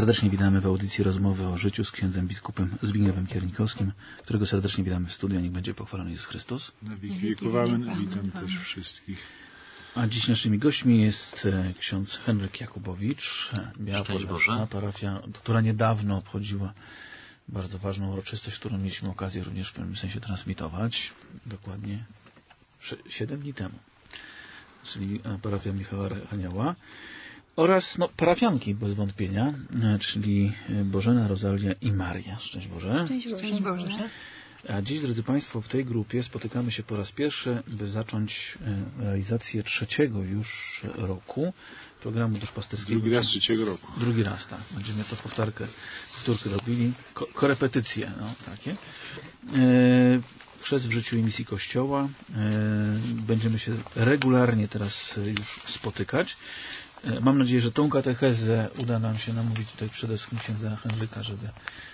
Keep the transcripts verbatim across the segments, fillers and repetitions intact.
Serdecznie witamy w audycji Rozmowy o życiu z księdzem biskupem Zbigniewem Kiernikowskim, którego serdecznie witamy w studiu. Niech będzie pochwalony Jezus Chrystus. Na wieki wieków amen. Witam też wszystkich. A dziś naszymi gośćmi jest ksiądz Henryk Jakubowicz, Biała Podlaska, parafia, która niedawno obchodziła bardzo ważną uroczystość, którą mieliśmy okazję również w pewnym sensie transmitować, dokładnie siedem dni temu, czyli parafia Michała Anioła. Oraz no, parafianki bez wątpienia, czyli Bożena, Rozalia i Maria. Szczęść Boże. Szczęść Boże. Szczęść Boże. A dziś, drodzy Państwo, w tej grupie spotykamy się po raz pierwszy, by zacząć realizację trzeciego już roku programu duszpasterskiego. Drugi raz trzeciego roku. Drugi raz, tak. Będziemy to powtórkę, powtórkę robili. Ko korepetycje, no, takie. E, Chrzest w życiu i misji Kościoła. E, będziemy się regularnie teraz już spotykać. Mam nadzieję, że tą katechezę uda nam się namówić tutaj przede wszystkim księdza Henryka, żeby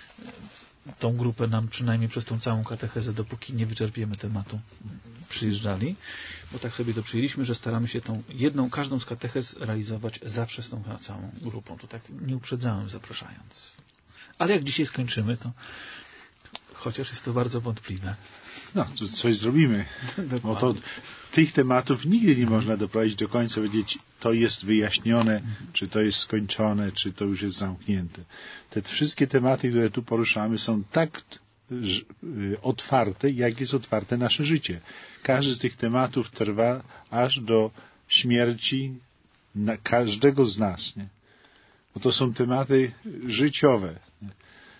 tą grupę nam przynajmniej przez tą całą katechezę, dopóki nie wyczerpiemy tematu, przyjeżdżali. Bo tak sobie to przyjęliśmy, że staramy się tą jedną, każdą z katechez realizować zawsze z tą całą grupą. To tak nie uprzedzałem zapraszając. Ale jak dzisiaj skończymy, to chociaż jest to bardzo wątpliwe. No, to coś zrobimy. Bo to tych tematów nigdy nie można doprowadzić do końca, powiedzieć, to jest wyjaśnione, czy to jest skończone, czy to już jest zamknięte. Te wszystkie tematy, które tu poruszamy, są tak otwarte, jak jest otwarte nasze życie. Każdy z tych tematów trwa aż do śmierci na każdego z nas. Nie? Bo to są tematy życiowe. Nie?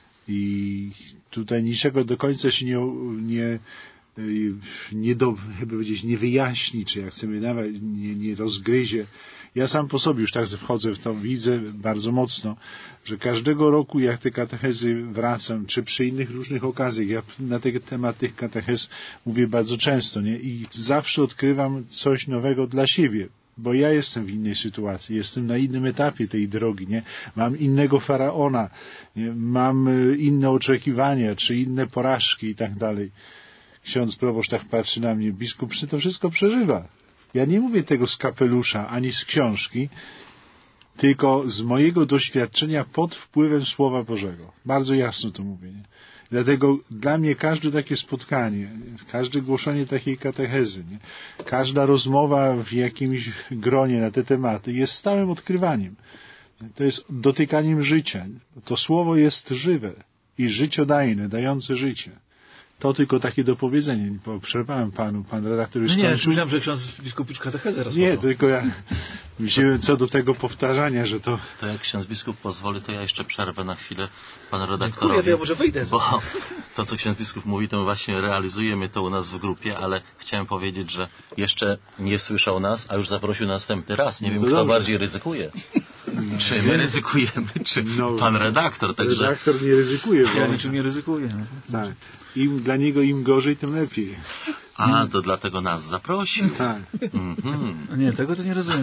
I tutaj niczego do końca się nie, nie, nie, do, jakby powiedzieć, nie wyjaśni, czy jak chcemy nawet, nie, nie rozgryzie. Ja sam po sobie już tak wchodzę w to, widzę bardzo mocno, że każdego roku jak te katechezy wracam, czy przy innych różnych okazjach, ja na ten temat tych katechez mówię bardzo często, nie? I zawsze odkrywam coś nowego dla siebie. Bo ja jestem w innej sytuacji, jestem na innym etapie tej drogi, nie? Mam innego faraona, nie? Mam inne oczekiwania, czy inne porażki i tak dalej. Ksiądz proboszcz tak patrzy na mnie, biskup to wszystko przeżywa. Ja nie mówię tego z kapelusza, ani z książki, tylko z mojego doświadczenia pod wpływem Słowa Bożego. Bardzo jasno to mówię, nie? Dlatego dla mnie każde takie spotkanie, każde głoszenie takiej katechezy, nie? Każda rozmowa w jakimś gronie na te tematy jest stałym odkrywaniem. To jest dotykaniem życia. To słowo jest żywe i życiodajne, dające życie. To tylko takie dopowiedzenie. Bo przerwałem panu, pan redaktor już no nie, skończył. myślałem, że ksiądz biskup już katechezę rozmawiał. Nie, tylko ja wziąłem co do tego powtarzania, że to... To jak ksiądz biskup pozwoli, to ja jeszcze przerwę na chwilę panu redaktorowi. Dziękuję, to ja może wyjdę. Bo to, co ksiądz biskup mówi, to my właśnie realizujemy to u nas w grupie, ale chciałem powiedzieć, że jeszcze nie słyszał nas, a już zaprosił następny raz. Nie wiem, kto dobrze. bardziej ryzykuje. No. Czy my ryzykujemy, czy no, pan redaktor. Także... Redaktor nie ryzykuje. Bo... Ja niczym nie ryzykuję. Tak. Im, dla niego im gorzej, tym lepiej. A, to dlatego nas zaprosił. Tak. Mm-hmm. Nie, tego to nie rozumiem.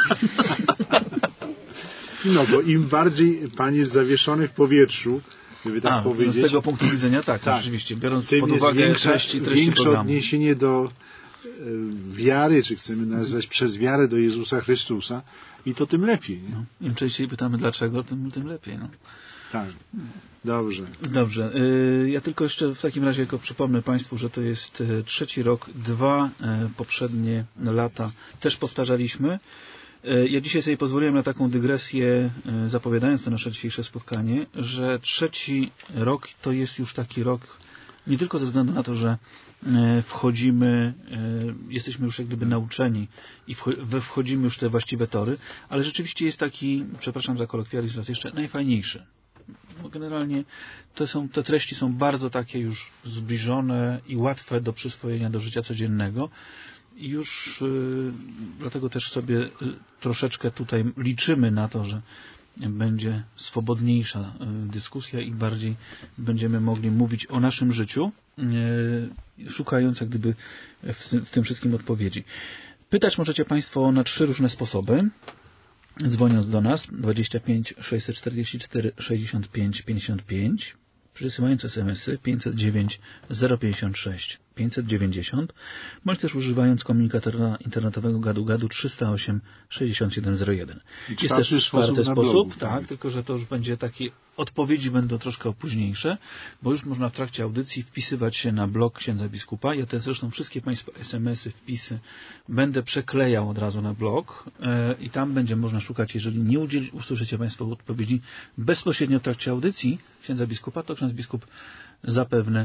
No, bo im bardziej pan jest zawieszony w powietrzu, żeby tak A, powiedzieć. Z tego punktu widzenia tak, tak. Rzeczywiście, biorąc pod uwagę większa, treści, treści większe programu. odniesienie do e, wiary, czy chcemy nazwać przez wiarę do Jezusa Chrystusa i to tym lepiej. Nie? No, im częściej pytamy dlaczego, tym, tym lepiej. No. Tak. Dobrze. Dobrze. Ja tylko jeszcze w takim razie jako przypomnę Państwu, że to jest trzeci rok, dwa poprzednie lata też powtarzaliśmy. Ja dzisiaj sobie pozwoliłem na taką dygresję, zapowiadając to nasze dzisiejsze spotkanie, że trzeci rok to jest już taki rok nie tylko ze względu na to, że wchodzimy, jesteśmy już jak gdyby nauczeni i wchodzimy już w te właściwe tory, ale rzeczywiście jest taki, przepraszam za kolokwializm raz jeszcze, najfajniejszy. Bo generalnie to są, te treści są bardzo takie już zbliżone i łatwe do przyswojenia do życia codziennego. I już yy, dlatego też sobie yy, troszeczkę tutaj liczymy na to, że będzie swobodniejsza yy, dyskusja i bardziej będziemy mogli mówić o naszym życiu, yy, szukając jak gdyby w tym, w tym wszystkim odpowiedzi. Pytać możecie Państwo na trzy różne sposoby. Dzwoniąc do nas dwadzieścia pięć sześćset czterdzieści cztery sześćdziesiąt pięć pięćdziesiąt pięć, przysyłając es em esy pięćset dziewięć zero pięćdziesiąt sześć pięćset dziewięćdziesiąt, bądź też używając komunikatora internetowego gadu gadu trzysta osiem sześćdziesiąt siedem zero jeden. Jest też czwarty sposób, blogu, tak, tak, tylko że to już będzie taki, odpowiedzi będą troszkę późniejsze, bo już można w trakcie audycji wpisywać się na blog księdza biskupa. Ja te zresztą wszystkie Państwa es em esy, wpisy będę przeklejał od razu na blog e, i tam będzie można szukać, jeżeli nie udzieli, usłyszycie Państwo odpowiedzi bezpośrednio w trakcie audycji księdza biskupa, to ksiądz biskup zapewne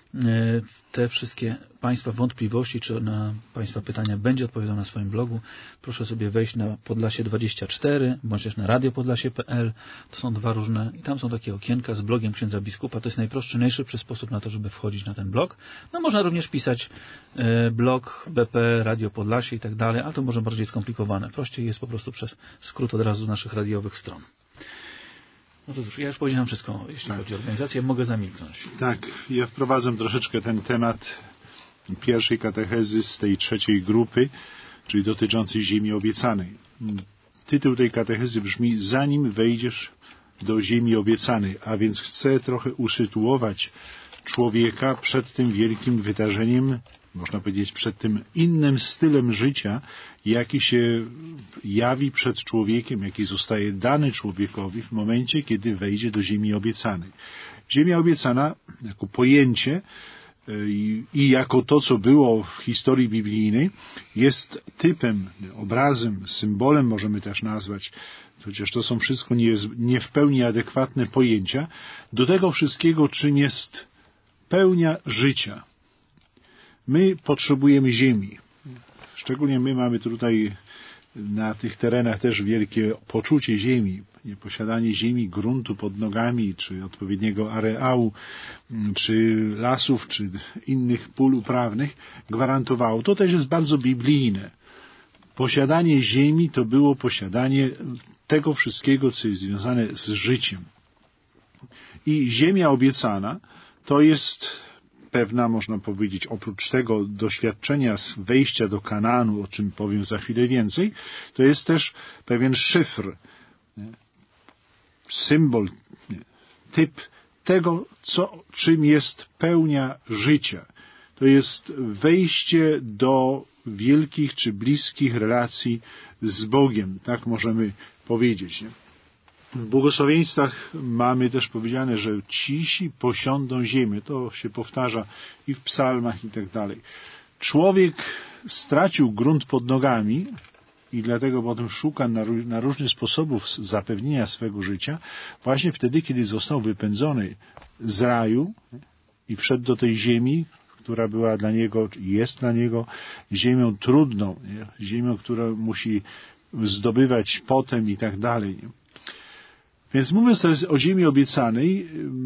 te wszystkie Państwa wątpliwości, czy na Państwa pytania będzie odpowiadał na swoim blogu. Proszę sobie wejść na Podlasie dwadzieścia cztery, bądź też na radio podlasie kropka pe el. To są dwa różne, i tam są takie okienka z blogiem księdza biskupa. To jest najprostszy, najszybszy sposób na to, żeby wchodzić na ten blog. No można również pisać e, blog B P, Radio Podlasie i tak dalej, ale to może bardziej skomplikowane. Prościej jest po prostu przez skrót od razu z naszych radiowych stron. No to cóż, ja już powiedziałem wszystko, jeśli tak. chodzi o organizację, mogę zamilknąć. Tak, ja wprowadzam troszeczkę ten temat pierwszej katechezy z tej trzeciej grupy, czyli dotyczącej ziemi obiecanej. Tytuł tej katechezy brzmi: zanim wejdziesz do ziemi obiecanej, a więc chcę trochę usytuować człowieka przed tym wielkim wydarzeniem, można powiedzieć przed tym innym stylem życia, jaki się jawi przed człowiekiem, jaki zostaje dany człowiekowi w momencie, kiedy wejdzie do ziemi obiecanej. Ziemia obiecana jako pojęcie i, i jako to, co było w historii biblijnej, jest typem, obrazem, symbolem możemy też nazwać, chociaż to są wszystko nie, nie w pełni adekwatne pojęcia, do tego wszystkiego, czym jest pełnia życia. My potrzebujemy ziemi. Szczególnie my mamy tutaj na tych terenach też wielkie poczucie ziemi. Posiadanie ziemi, gruntu pod nogami, czy odpowiedniego areału, czy lasów, czy innych pól uprawnych gwarantowało. To też jest bardzo biblijne. Posiadanie ziemi to było posiadanie tego wszystkiego, co jest związane z życiem. I ziemia obiecana to jest pewna, można powiedzieć, oprócz tego doświadczenia z wejścia do Kanaanu, o czym powiem za chwilę więcej, to jest też pewien szyfr, nie? symbol, nie? typ tego, co, czym jest pełnia życia. To jest wejście do wielkich czy bliskich relacji z Bogiem, tak możemy powiedzieć. Nie? W błogosławieństwach mamy też powiedziane, że cisi posiądą ziemię. To się powtarza i w psalmach i tak dalej. Człowiek stracił grunt pod nogami i dlatego potem szuka na, na różnych sposobów zapewnienia swego życia właśnie wtedy, kiedy został wypędzony z raju i wszedł do tej ziemi, która była dla niego, jest dla niego ziemią trudną, nie? Ziemią, która musi zdobywać potem i tak dalej. Nie? Więc mówiąc teraz o ziemi obiecanej,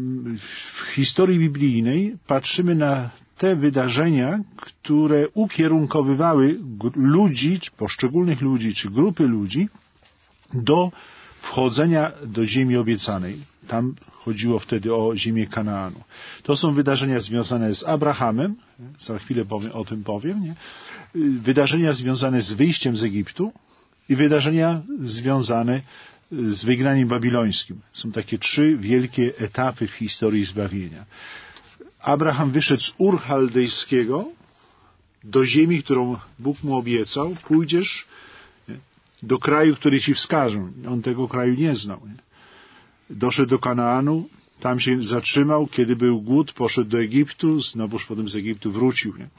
w historii biblijnej patrzymy na te wydarzenia, które ukierunkowywały ludzi, czy poszczególnych ludzi, czy grupy ludzi do wchodzenia do ziemi obiecanej. Tam chodziło wtedy o ziemię Kanaanu. To są wydarzenia związane z Abrahamem, za chwilę powiem, o tym powiem, nie? Wydarzenia związane z wyjściem z Egiptu i wydarzenia związane z wygnaniem babilońskim. Są takie trzy wielkie etapy w historii zbawienia. Abraham wyszedł z Ur Chaldejskiego do ziemi, którą Bóg mu obiecał. Pójdziesz nie, do kraju, który ci wskażą. On tego kraju nie znał. Nie. Doszedł do Kanaanu, tam się zatrzymał. Kiedy był głód, poszedł do Egiptu, znowuż potem z Egiptu wrócił. Nie.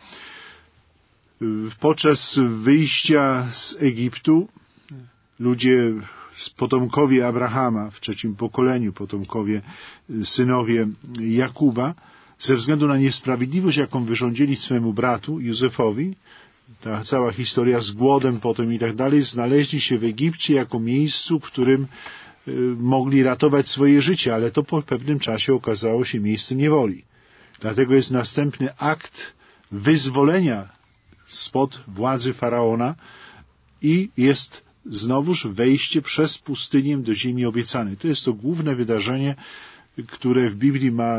Podczas wyjścia z Egiptu ludzie, potomkowie Abrahama w trzecim pokoleniu, potomkowie, synowie Jakuba, ze względu na niesprawiedliwość, jaką wyrządzili swemu bratu Józefowi, ta cała historia z głodem potem i tak dalej, znaleźli się w Egipcie jako miejscu, w którym y, mogli ratować swoje życie, ale to po pewnym czasie okazało się miejscem niewoli. Dlatego jest następny akt wyzwolenia spod władzy Faraona i jest znowuż wejście przez pustynię do ziemi obiecanej. To jest to główne wydarzenie, które w Biblii ma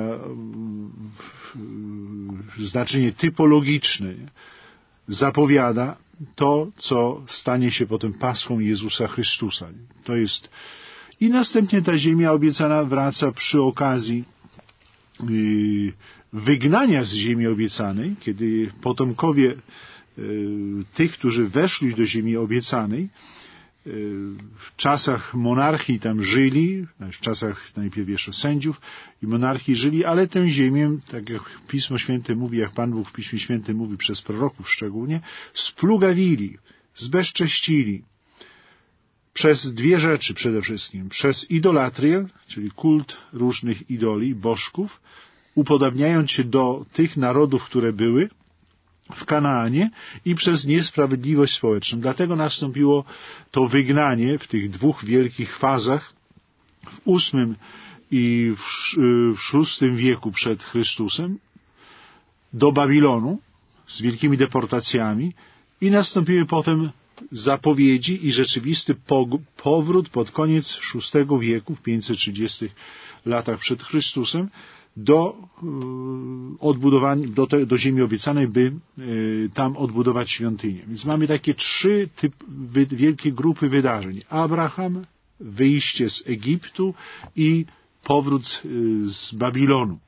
znaczenie typologiczne. Zapowiada to, co stanie się potem paschą Jezusa Chrystusa. To jest... I następnie ta ziemia obiecana wraca przy okazji wygnania z ziemi obiecanej, kiedy potomkowie tych, którzy weszli do ziemi obiecanej, w czasach monarchii tam żyli, w czasach najpierw jeszcze sędziów i monarchii żyli, ale tę ziemię, tak jak Pismo Święte mówi, jak Pan Bóg w Piśmie Świętym mówi przez proroków szczególnie, splugawili, zbezcześcili przez dwie rzeczy przede wszystkim. Przez idolatrię, czyli kult różnych idoli, bożków, upodabniając się do tych narodów, które były w Kanaanie, i przez niesprawiedliwość społeczną. Dlatego nastąpiło to wygnanie w tych dwóch wielkich fazach w ósmym i w szóstym wieku przed Chrystusem do Babilonu z wielkimi deportacjami i nastąpiły potem zapowiedzi i rzeczywisty powrót pod koniec szóstego wieku, w pięćset trzydziestych latach przed Chrystusem, do odbudowania, do, te, do ziemi obiecanej, by y, tam odbudować świątynię. Więc mamy takie trzy typ, wy, wielkie grupy wydarzeń. Abraham, wyjście z Egiptu i powrót y, z Babilonu.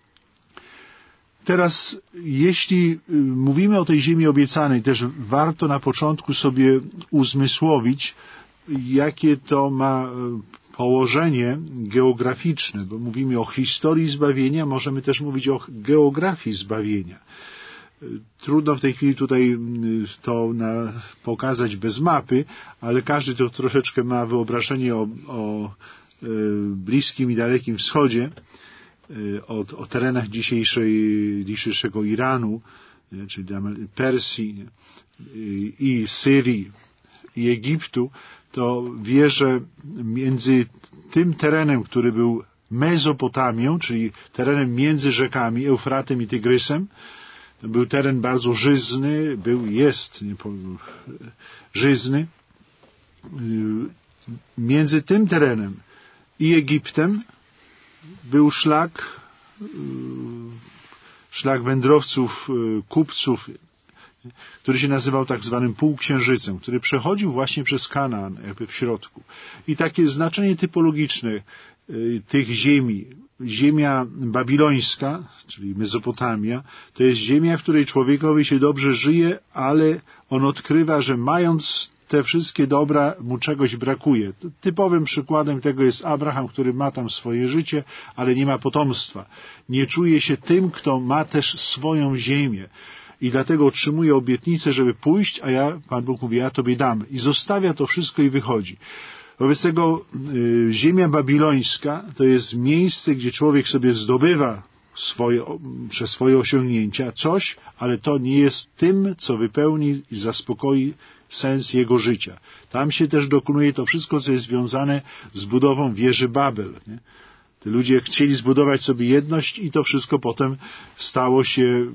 Teraz, jeśli y, mówimy o tej ziemi obiecanej, też warto na początku sobie uzmysłowić, jakie to ma położenie geograficzne, bo mówimy o historii zbawienia, możemy też mówić o geografii zbawienia. Trudno w tej chwili tutaj to na, pokazać bez mapy, ale każdy to troszeczkę ma wyobrażenie o, o e, Bliskim i Dalekim Wschodzie, e, o, o terenach dzisiejszej, dzisiejszego Iranu, nie, czyli Persji nie, i Syrii i Egiptu, to wie, że między tym terenem, który był Mezopotamią, czyli terenem między rzekami Eufratem i Tygrysem, to był teren bardzo żyzny, był, jest nie, żyzny. Między tym terenem i Egiptem był szlak, szlak wędrowców, kupców, który się nazywał tak zwanym półksiężycem, który przechodził właśnie przez Kanaan, jakby w środku. I takie znaczenie typologiczne y, tych ziemi, ziemia babilońska, czyli Mezopotamia, to jest ziemia, w której człowiekowi się dobrze żyje, ale on odkrywa, że mając te wszystkie dobra, mu czegoś brakuje. Typowym przykładem tego jest Abraham, który ma tam swoje życie, ale nie ma potomstwa. Nie czuje się tym, kto ma też swoją ziemię. I dlatego otrzymuje obietnicę, żeby pójść, a ja, Pan Bóg mówi, ja Tobie dam. I zostawia to wszystko i wychodzi. Wobec tego y, ziemia babilońska to jest miejsce, gdzie człowiek sobie zdobywa swoje, przez swoje osiągnięcia coś, ale to nie jest tym, co wypełni i zaspokoi sens jego życia. Tam się też dokonuje to wszystko, co jest związane z budową wieży Babel. Nie? Te ludzie chcieli zbudować sobie jedność i to wszystko potem stało się, yy,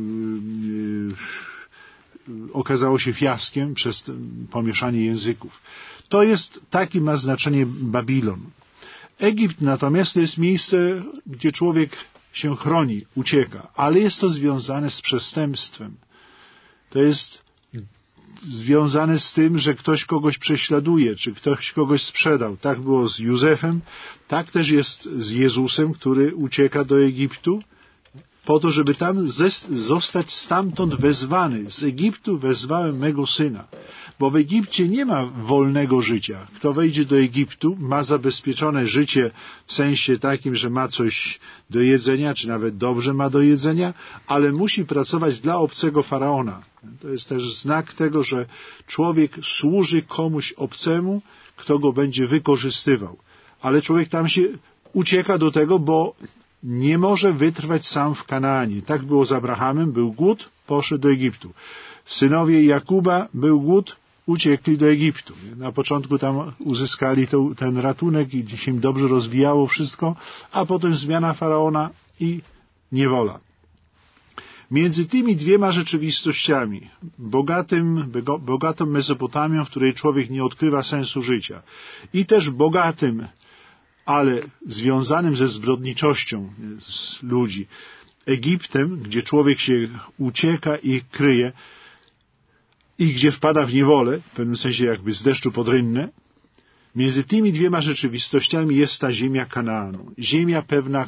yy, okazało się fiaskiem przez pomieszanie języków. To jest, takie ma znaczenie Babilon. Egipt natomiast to jest miejsce, gdzie człowiek się chroni, ucieka, ale jest to związane z przestępstwem. To jest związane z tym, że ktoś kogoś prześladuje, czy ktoś kogoś sprzedał. Tak było z Józefem, tak też jest z Jezusem, który ucieka do Egiptu, po to, żeby tam zostać stamtąd wezwany. Z Egiptu wezwałem mego syna. Bo w Egipcie nie ma wolnego życia. Kto wejdzie do Egiptu, ma zabezpieczone życie w sensie takim, że ma coś do jedzenia, czy nawet dobrze ma do jedzenia, ale musi pracować dla obcego faraona. To jest też znak tego, że człowiek służy komuś obcemu, kto go będzie wykorzystywał. Ale człowiek tam się ucieka do tego, bo nie może wytrwać sam w Kanaanie. Tak było z Abrahamem, był głód, poszedł do Egiptu. Synowie Jakuba, był głód, uciekli do Egiptu. Na początku tam uzyskali to, ten ratunek i się im dobrze rozwijało wszystko, a potem zmiana faraona i niewola. Między tymi dwiema rzeczywistościami, bogatym, bogatą Mezopotamią, w której człowiek nie odkrywa sensu życia, i też bogatym, ale związanym ze zbrodniczością z ludzi, Egiptem, gdzie człowiek się ucieka i kryje, i gdzie wpada w niewolę, w pewnym sensie jakby z deszczu pod rynnę, między tymi dwiema rzeczywistościami jest ta ziemia Kanaanu. Ziemia pewna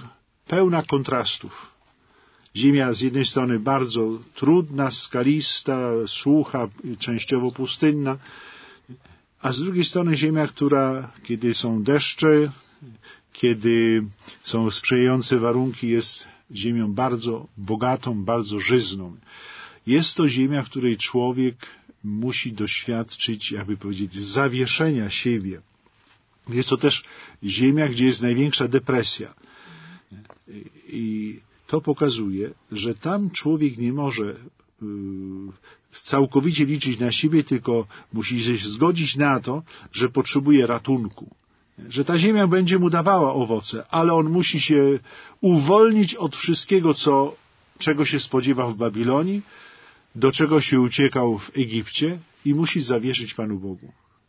pełna kontrastów. Ziemia z jednej strony bardzo trudna, skalista, sucha, częściowo pustynna, a z drugiej strony ziemia, która, kiedy są deszcze, kiedy są sprzyjające warunki, jest ziemią bardzo bogatą, bardzo żyzną. Jest to ziemia, w której człowiek musi doświadczyć, jakby powiedzieć, zawieszenia siebie. Jest to też ziemia, gdzie jest największa depresja. I to pokazuje, że tam człowiek nie może całkowicie liczyć na siebie, tylko musi się zgodzić na to, że potrzebuje ratunku. Że ta ziemia będzie mu dawała owoce, ale on musi się uwolnić od wszystkiego, co, czego się spodziewał w Babilonii, do czego się uciekał w Egipcie i musi zawierzyć Panu Bogu.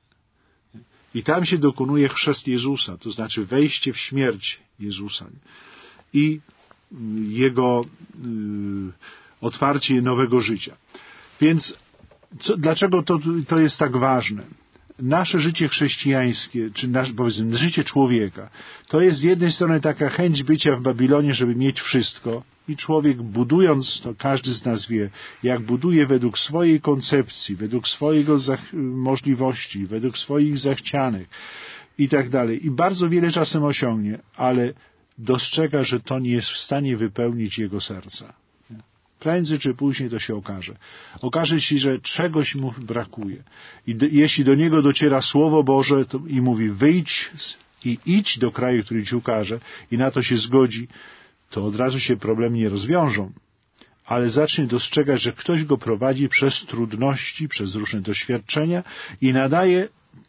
I tam się dokonuje chrzest Jezusa, to znaczy wejście w śmierć Jezusa i Jego y, otwarcie nowego życia. Więc co, dlaczego to, to jest tak ważne? Nasze życie chrześcijańskie, czy nasz, powiedzmy, życie człowieka, to jest z jednej strony taka chęć bycia w Babilonie, żeby mieć wszystko i człowiek budując, to każdy z nas wie, jak buduje według swojej koncepcji, według swojego możliwości, według swoich zachcianek i tak dalej. I bardzo wiele czasem osiągnie, ale dostrzega, że to nie jest w stanie wypełnić jego serca. Prędzej czy później to się okaże. Okaże się, że czegoś mu brakuje. I d- jeśli do niego dociera Słowo Boże to, i mówi wyjdź i idź do kraju, który ci ukaże i na to się zgodzi, to od razu się problemy nie rozwiążą. Ale zacznie dostrzegać, że ktoś go prowadzi przez trudności, przez różne doświadczenia i nadaje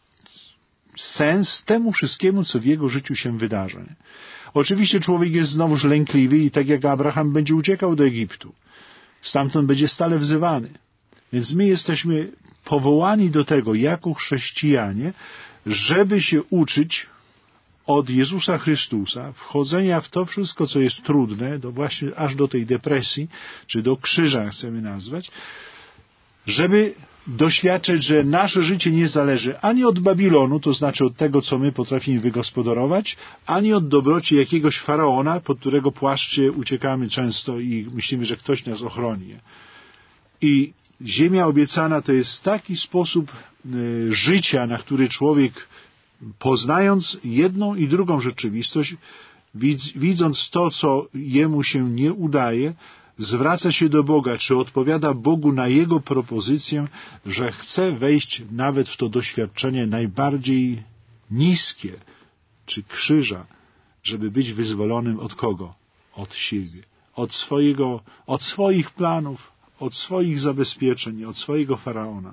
sens temu wszystkiemu, co w jego życiu się wydarza. Oczywiście człowiek jest znowuż lękliwy i tak jak Abraham będzie uciekał do Egiptu. Stamtąd będzie stale wzywany. Więc my jesteśmy powołani do tego, jako chrześcijanie, żeby się uczyć od Jezusa Chrystusa, wchodzenia w to wszystko, co jest trudne, do właśnie aż do tej depresji, czy do krzyża chcemy nazwać, żeby doświadczyć, że nasze życie nie zależy ani od Babilonu, to znaczy od tego, co my potrafimy wygospodarować, ani od dobroci jakiegoś faraona, pod którego płaszcie uciekamy często i myślimy, że ktoś nas ochroni. I ziemia obiecana to jest taki sposób y, życia, na który człowiek, poznając jedną i drugą rzeczywistość, widz, widząc to, co jemu się nie udaje, zwraca się do Boga, czy odpowiada Bogu na Jego propozycję, że chce wejść nawet w to doświadczenie najbardziej niskie, czy krzyża, żeby być wyzwolonym od kogo? Od siebie. Od swojego, od swoich planów, od swoich zabezpieczeń, od swojego faraona.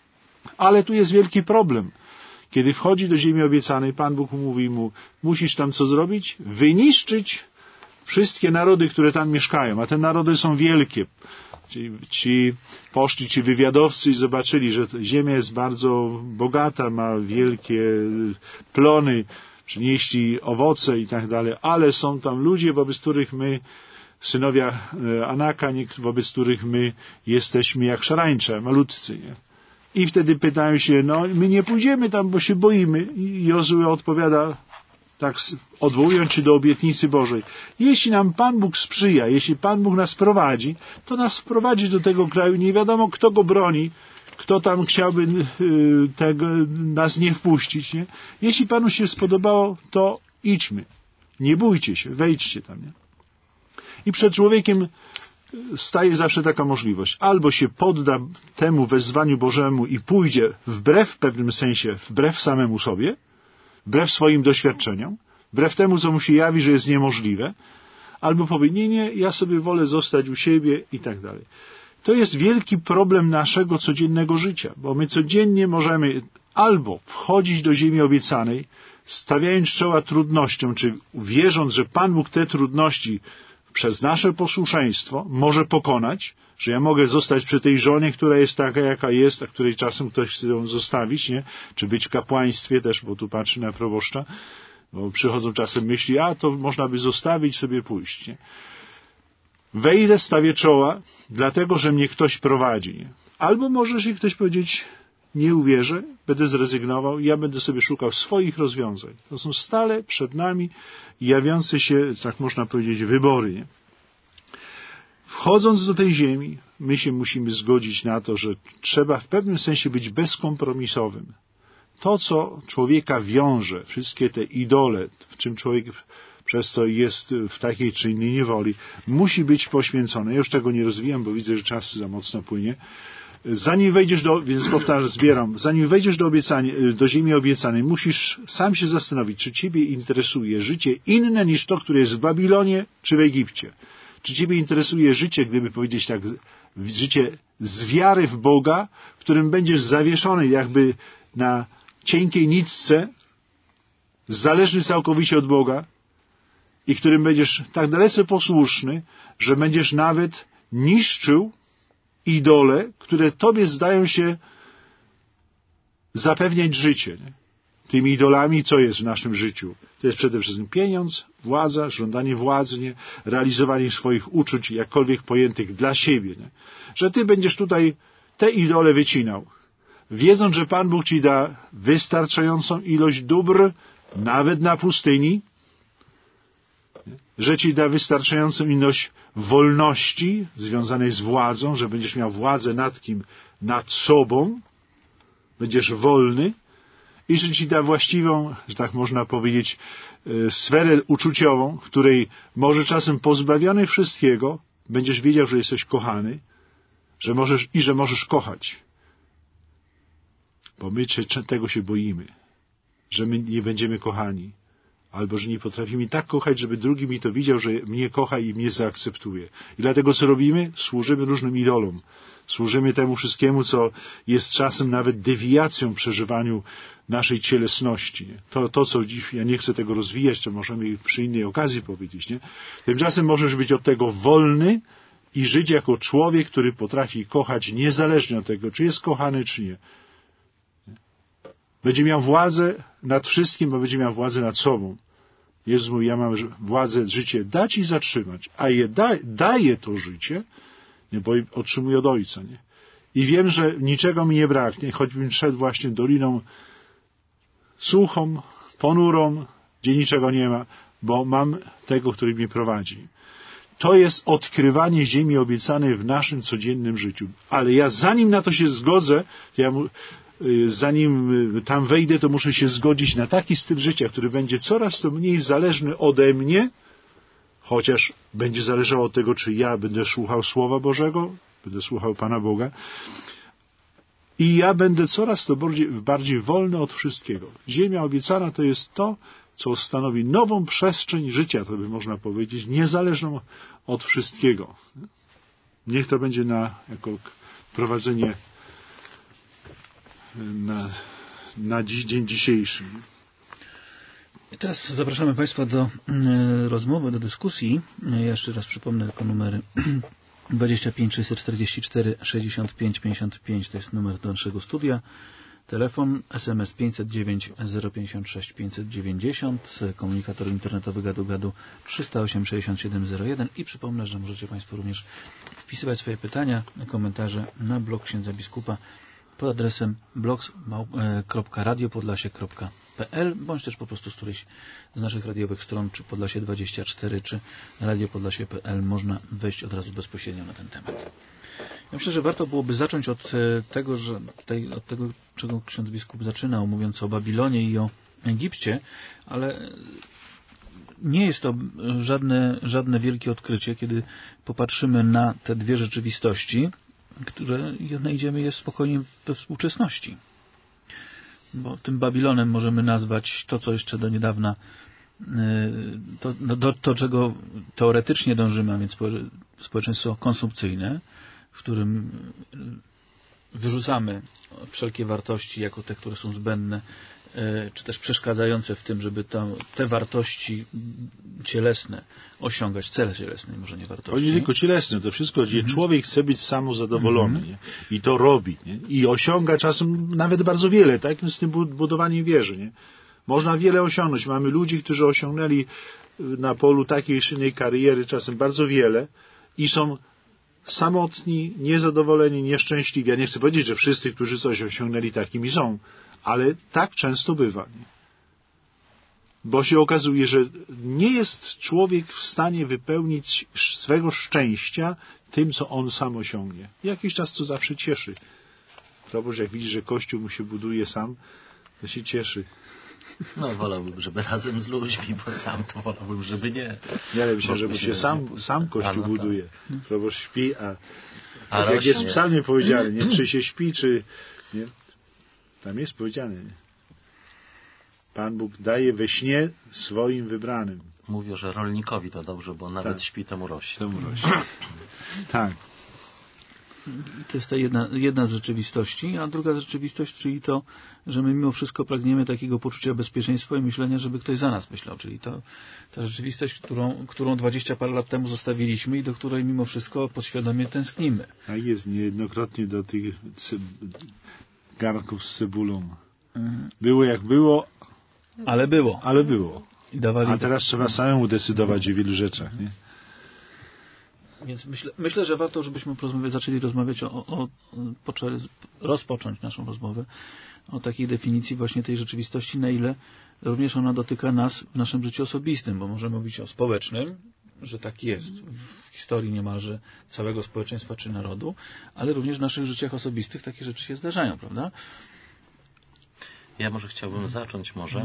Ale tu jest wielki problem. Kiedy wchodzi do ziemi obiecanej, Pan Bóg mówi mu, musisz tam co zrobić? Wyniszczyć wszystkie narody, które tam mieszkają, a te narody są wielkie. Ci, ci poszli ci wywiadowcy i zobaczyli, że ziemia jest bardzo bogata, ma wielkie plony, przynieśli owoce i tak dalej, ale są tam ludzie, wobec których my, synowie Anaka, wobec których my jesteśmy jak szarańcze, malutcy, nie? I wtedy pytają się, no my nie pójdziemy tam, bo się boimy. I Jozue odpowiada, tak odwołując się do obietnicy Bożej. Jeśli nam Pan Bóg sprzyja, jeśli Pan Bóg nas prowadzi, to nas wprowadzi do tego kraju. Nie wiadomo, kto go broni, kto tam chciałby y, tego, nas nie wpuścić. Nie? Jeśli Panu się spodobało, to idźmy. Nie bójcie się, wejdźcie tam. Nie? I przed człowiekiem staje zawsze taka możliwość. Albo się podda temu wezwaniu Bożemu i pójdzie wbrew w pewnym sensie, wbrew samemu sobie, wbrew swoim doświadczeniom, wbrew temu, co mu się jawi, że jest niemożliwe, albo powie, nie, nie, ja sobie wolę zostać u siebie i tak dalej. To jest wielki problem naszego codziennego życia, bo my codziennie możemy albo wchodzić do ziemi obiecanej, stawiając czoła trudnościom, czy wierząc, że Pan Bóg te trudności przez nasze posłuszeństwo może pokonać, że ja mogę zostać przy tej żonie, która jest taka, jaka jest, a której czasem ktoś chce ją zostawić, nie? Czy być w kapłaństwie też, bo tu patrzy na proboszcza, bo przychodzą czasem myśli, a to można by zostawić, sobie pójść. Nie? Wejdę, stawię czoła, dlatego, że mnie ktoś prowadzi. Nie? Albo może się ktoś powiedzieć, nie uwierzę, będę zrezygnował i ja będę sobie szukał swoich rozwiązań. To są stale przed nami jawiące się, tak można powiedzieć, wybory. Nie? Wchodząc do tej ziemi, my się musimy zgodzić na to, że trzeba w pewnym sensie być bezkompromisowym. To, co człowieka wiąże, wszystkie te idole, w czym człowiek przez to jest w takiej czy innej niewoli, musi być poświęcone. Ja już tego nie rozwijam, bo widzę, że czas za mocno płynie. Zanim wejdziesz do, więc powtarzam, zbieram, zanim wejdziesz do, obiecania, do ziemi obiecanej, musisz sam się zastanowić, czy ciebie interesuje życie inne niż to, które jest w Babilonie czy w Egipcie. Czy ciebie interesuje życie, gdyby powiedzieć tak, życie z wiary w Boga, w którym będziesz zawieszony jakby na cienkiej nitce, zależny całkowicie od Boga i którym będziesz tak dalece posłuszny, że będziesz nawet niszczył idole, które tobie zdają się zapewniać życie. Nie? Tymi idolami, co jest w naszym życiu? To jest przede wszystkim pieniądz, władza, żądanie władzy, nie? Realizowanie swoich uczuć, jakkolwiek pojętych dla siebie. Nie? Że ty będziesz tutaj te idole wycinał, wiedząc, że Pan Bóg ci da wystarczającą ilość dóbr, nawet na pustyni, nie? Że ci da wystarczającą ilość wolności związanej z władzą, że będziesz miał władzę nad kim? Nad sobą, będziesz wolny, i że ci da właściwą, że tak można powiedzieć, sferę uczuciową, w której może czasem pozbawiony wszystkiego, będziesz wiedział, że jesteś kochany, że możesz i że możesz kochać. Bo my tego się boimy, że my nie będziemy kochani, albo że nie potrafimy tak kochać, żeby drugi mi to widział, że mnie kocha i mnie zaakceptuje. I dlatego co robimy? Służymy różnym idolom. Służymy temu wszystkiemu, co jest czasem nawet dewiacją w przeżywaniu naszej cielesności. Nie? To, to, co dziś, ja nie chcę tego rozwijać, to możemy przy innej okazji powiedzieć. Nie? Tymczasem możesz być od tego wolny i żyć jako człowiek, który potrafi kochać niezależnie od tego, czy jest kochany, czy nie. Będzie miał władzę nad wszystkim, bo będzie miał władzę nad sobą. Jezus mówi, ja mam władzę życie dać i zatrzymać, a je da, daję to życie, nie, bo otrzymuję od Ojca. Nie? I wiem, że niczego mi nie braknie, choćbym szedł właśnie doliną suchą, ponurą, gdzie niczego nie ma, bo mam tego, który mnie prowadzi. To jest odkrywanie ziemi obiecanej w naszym codziennym życiu. Ale ja zanim na to się zgodzę, to ja zanim tam wejdę, to muszę się zgodzić na taki styl życia, który będzie coraz to mniej zależny ode mnie, chociaż będzie zależało od tego, czy ja będę słuchał Słowa Bożego, będę słuchał Pana Boga i ja będę coraz to bardziej, bardziej wolny od wszystkiego. Ziemia obiecana to jest to, co stanowi nową przestrzeń życia, to by można powiedzieć, niezależną od wszystkiego. Niech to będzie na, jako prowadzenie na, na dziś, dzień dzisiejszy. I teraz zapraszamy Państwa do y, rozmowy, do dyskusji. Ja jeszcze raz przypomnę tylko numery dwadzieścia pięć sześćset czterdzieści cztery sześćdziesiąt pięć pięćdziesiąt pięć, to jest numer do naszego studia. Telefon, S M S pięćset dziewięć zero pięćdziesiąt sześć pięćset dziewięćdziesiąt, komunikator internetowy gadu gadu trzysta osiem sześćdziesiąt siedem zero jeden i przypomnę, że możecie Państwo również wpisywać swoje pytania, komentarze na blog księdza biskupa pod adresem blogs kropka radio podlasie kropka p l bądź też po prostu z którejś z naszych radiowych stron, czy Podlasie dwadzieścia cztery, czy radio podlasie kropka p l można wejść od razu bezpośrednio na ten temat. Ja myślę, że warto byłoby zacząć od tego, że tej, od tego, czego ksiądz biskup zaczynał, mówiąc o Babilonie i o Egipcie, ale nie jest to żadne, żadne wielkie odkrycie, kiedy popatrzymy na te dwie rzeczywistości, które znajdziemy je spokojnie we współczesności. Bo tym Babilonem możemy nazwać to, co jeszcze do niedawna, to, no, do, to czego teoretycznie dążymy, a więc społeczeństwo konsumpcyjne, w którym wyrzucamy wszelkie wartości jako te, które są zbędne, czy też przeszkadzające w tym, żeby to, te wartości cielesne osiągać, cele cielesne, może nie wartości. To nie tylko cielesne, to wszystko, gdzie mm-hmm. człowiek chce być samozadowolony mm-hmm. nie? I to robi. Nie? I osiąga czasem nawet bardzo wiele, tak? Z tym budowaniem wieży. Nie? Można wiele osiągnąć. Mamy ludzi, którzy osiągnęli na polu takiej czy innej kariery czasem bardzo wiele i są samotni, niezadowoleni, nieszczęśliwi. Ja nie chcę powiedzieć, że wszyscy, którzy coś osiągnęli, takimi są, ale tak często bywa. Nie? Bo się okazuje, że nie jest człowiek w stanie wypełnić swego szczęścia tym, co on sam osiągnie. Jakiś czas to zawsze cieszy. Proboszcz, jak widzi, że Kościół mu się buduje sam, to się cieszy. No, wolałbym, żeby razem z ludźmi, bo sam to wolałbym, żeby nie. Nie, ale myślę, żeby się sam, sam Kościół no, buduje. Proboszcz śpi, a, a jak rośnie. jest w psalmie powiedziane, nie? Czy się śpi, czy... Nie? Tam jest powiedziane, nie? Pan Bóg daje we śnie swoim wybranym. Mówię, że rolnikowi to dobrze, bo nawet tak. śpi, to mu rośnie. To mu rośnie. Tak. To jest ta jedna, jedna z rzeczywistości, a druga rzeczywistość, czyli to, że my mimo wszystko pragniemy takiego poczucia bezpieczeństwa i myślenia, żeby ktoś za nas myślał. Czyli to, ta rzeczywistość, którą, którą dwadzieścia parę lat temu zostawiliśmy i do której mimo wszystko podświadomie tęsknimy. A jest niejednokrotnie do tych cy... garnków z cebulą. Było jak było, ale było. Ale było. I dawali a teraz trzeba samemu decydować o wielu rzeczach. Nie? Więc myślę, myślę, że warto, żebyśmy zaczęli rozmawiać o, o, o poczę, rozpocząć naszą rozmowę o takiej definicji właśnie tej rzeczywistości, na ile również ona dotyka nas w naszym życiu osobistym, bo możemy mówić o społecznym, że tak jest w historii niemalże całego społeczeństwa czy narodu, ale również w naszych życiach osobistych takie rzeczy się zdarzają, prawda? Ja może chciałbym zacząć może,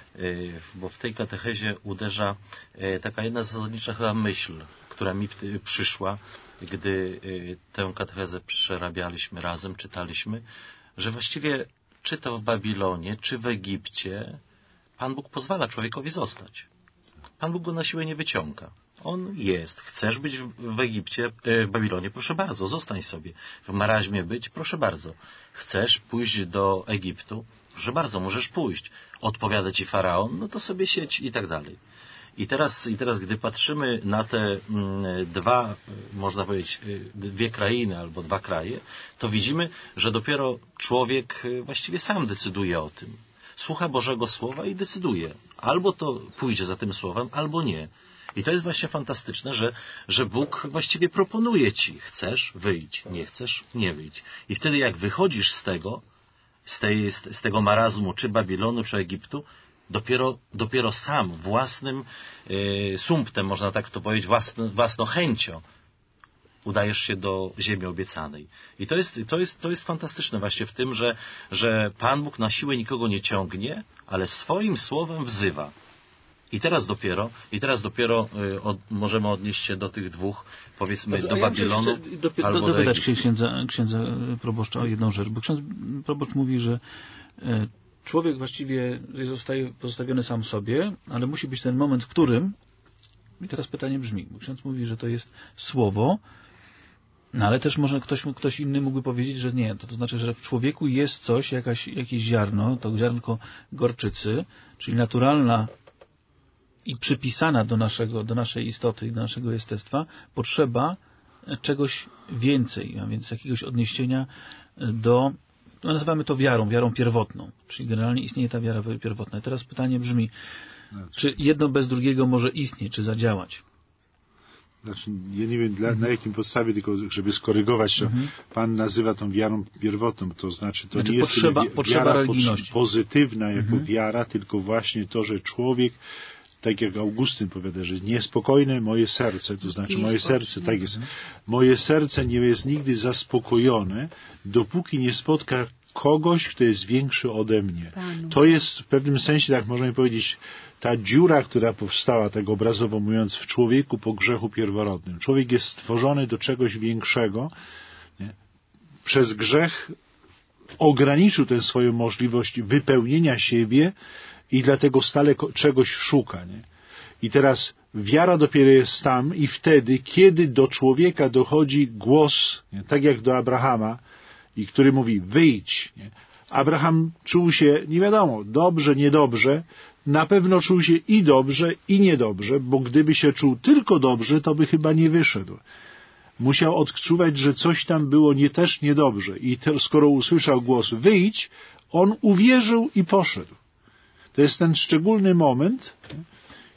bo w tej katechezie uderza taka jedna zasadnicza chyba myśl, która mi przyszła, gdy tę katechezę przerabialiśmy razem, czytaliśmy, że właściwie czy to w Babilonie, czy w Egipcie Pan Bóg pozwala człowiekowi zostać. Pan Bóg go na siłę nie wyciąga. On jest. Chcesz być w Egipcie, w Babilonie? Proszę bardzo, zostań sobie. W Maraźmie być? Proszę bardzo. Chcesz pójść do Egiptu? Proszę bardzo, możesz pójść. Odpowiada ci Faraon? No to sobie siedź i tak dalej. I teraz, i teraz gdy patrzymy na te mm, dwa, można powiedzieć, dwie krainy albo dwa kraje, to widzimy, że dopiero człowiek właściwie sam decyduje o tym. Słucha Bożego Słowa i decyduje. Albo to pójdzie za tym Słowem, albo nie. I to jest właśnie fantastyczne, że, że Bóg właściwie proponuje ci. Chcesz? Wyjdź. Nie chcesz? Nie wyjdź. I wtedy jak wychodzisz z tego, z, tej, z, z tego marazmu, czy Babilonu, czy Egiptu, dopiero, dopiero sam, własnym e, sumptem, można tak to powiedzieć, własno, własną chęcią udajesz się do ziemi obiecanej. I to jest, to jest, to jest fantastyczne właśnie w tym, że, że Pan Bóg na siłę nikogo nie ciągnie, ale swoim słowem wzywa. I teraz dopiero, i teraz dopiero y, od, możemy odnieść się do tych dwóch, powiedzmy, Dobrze, do ja Babilonu do, do, albo do, do dopytać Egiptu. księdza, księdza proboszcza o jedną rzecz, bo ksiądz proboszcz mówi, że e, człowiek właściwie zostaje pozostawiony sam sobie, ale musi być ten moment, w którym, i teraz pytanie brzmi, bo ksiądz mówi, że to jest słowo, no ale też może ktoś, ktoś inny mógłby powiedzieć, że nie. To, to znaczy, że w człowieku jest coś, jakaś, jakieś ziarno, to ziarnko gorczycy, czyli naturalna i przypisana do naszego, do naszej istoty i do naszego jestestwa potrzeba czegoś więcej, a więc jakiegoś odniesienia do, no nazywamy to wiarą, wiarą pierwotną, czyli generalnie istnieje ta wiara pierwotna. I teraz pytanie brzmi, czy jedno bez drugiego może istnieć, czy zadziałać? Znaczy, ja nie wiem dla, mhm. na jakim podstawie, tylko żeby skorygować to, mhm. Pan nazywa tą wiarą pierwotną, to znaczy to znaczy nie jest potrzeba, wi- potrzeba wiara religijności. pozytywna jako mhm. wiara, tylko właśnie to, że człowiek, tak jak Augustyn powiada, że niespokojne moje serce, to znaczy moje serce, tak jest, moje serce nie jest nigdy zaspokojone, dopóki nie spotka kogoś, kto jest większy ode mnie. Panu. To jest w pewnym sensie, tak można powiedzieć, ta dziura, która powstała, tak obrazowo mówiąc, w człowieku po grzechu pierworodnym. Człowiek jest stworzony do czegoś większego. Nie? Przez grzech ograniczył tę swoją możliwość wypełnienia siebie i dlatego stale czegoś szuka. Nie? I teraz wiara dopiero jest tam i wtedy, kiedy do człowieka dochodzi głos, nie? Tak jak do Abrahama, i który mówi wyjdź. Nie? Abraham czuł się, nie wiadomo, dobrze, niedobrze, na pewno czuł się i dobrze, i niedobrze, bo gdyby się czuł tylko dobrze, to by chyba nie wyszedł. Musiał odczuwać, że coś tam było nie też niedobrze. I te, skoro usłyszał głos wyjdź, on uwierzył i poszedł. To jest ten szczególny moment,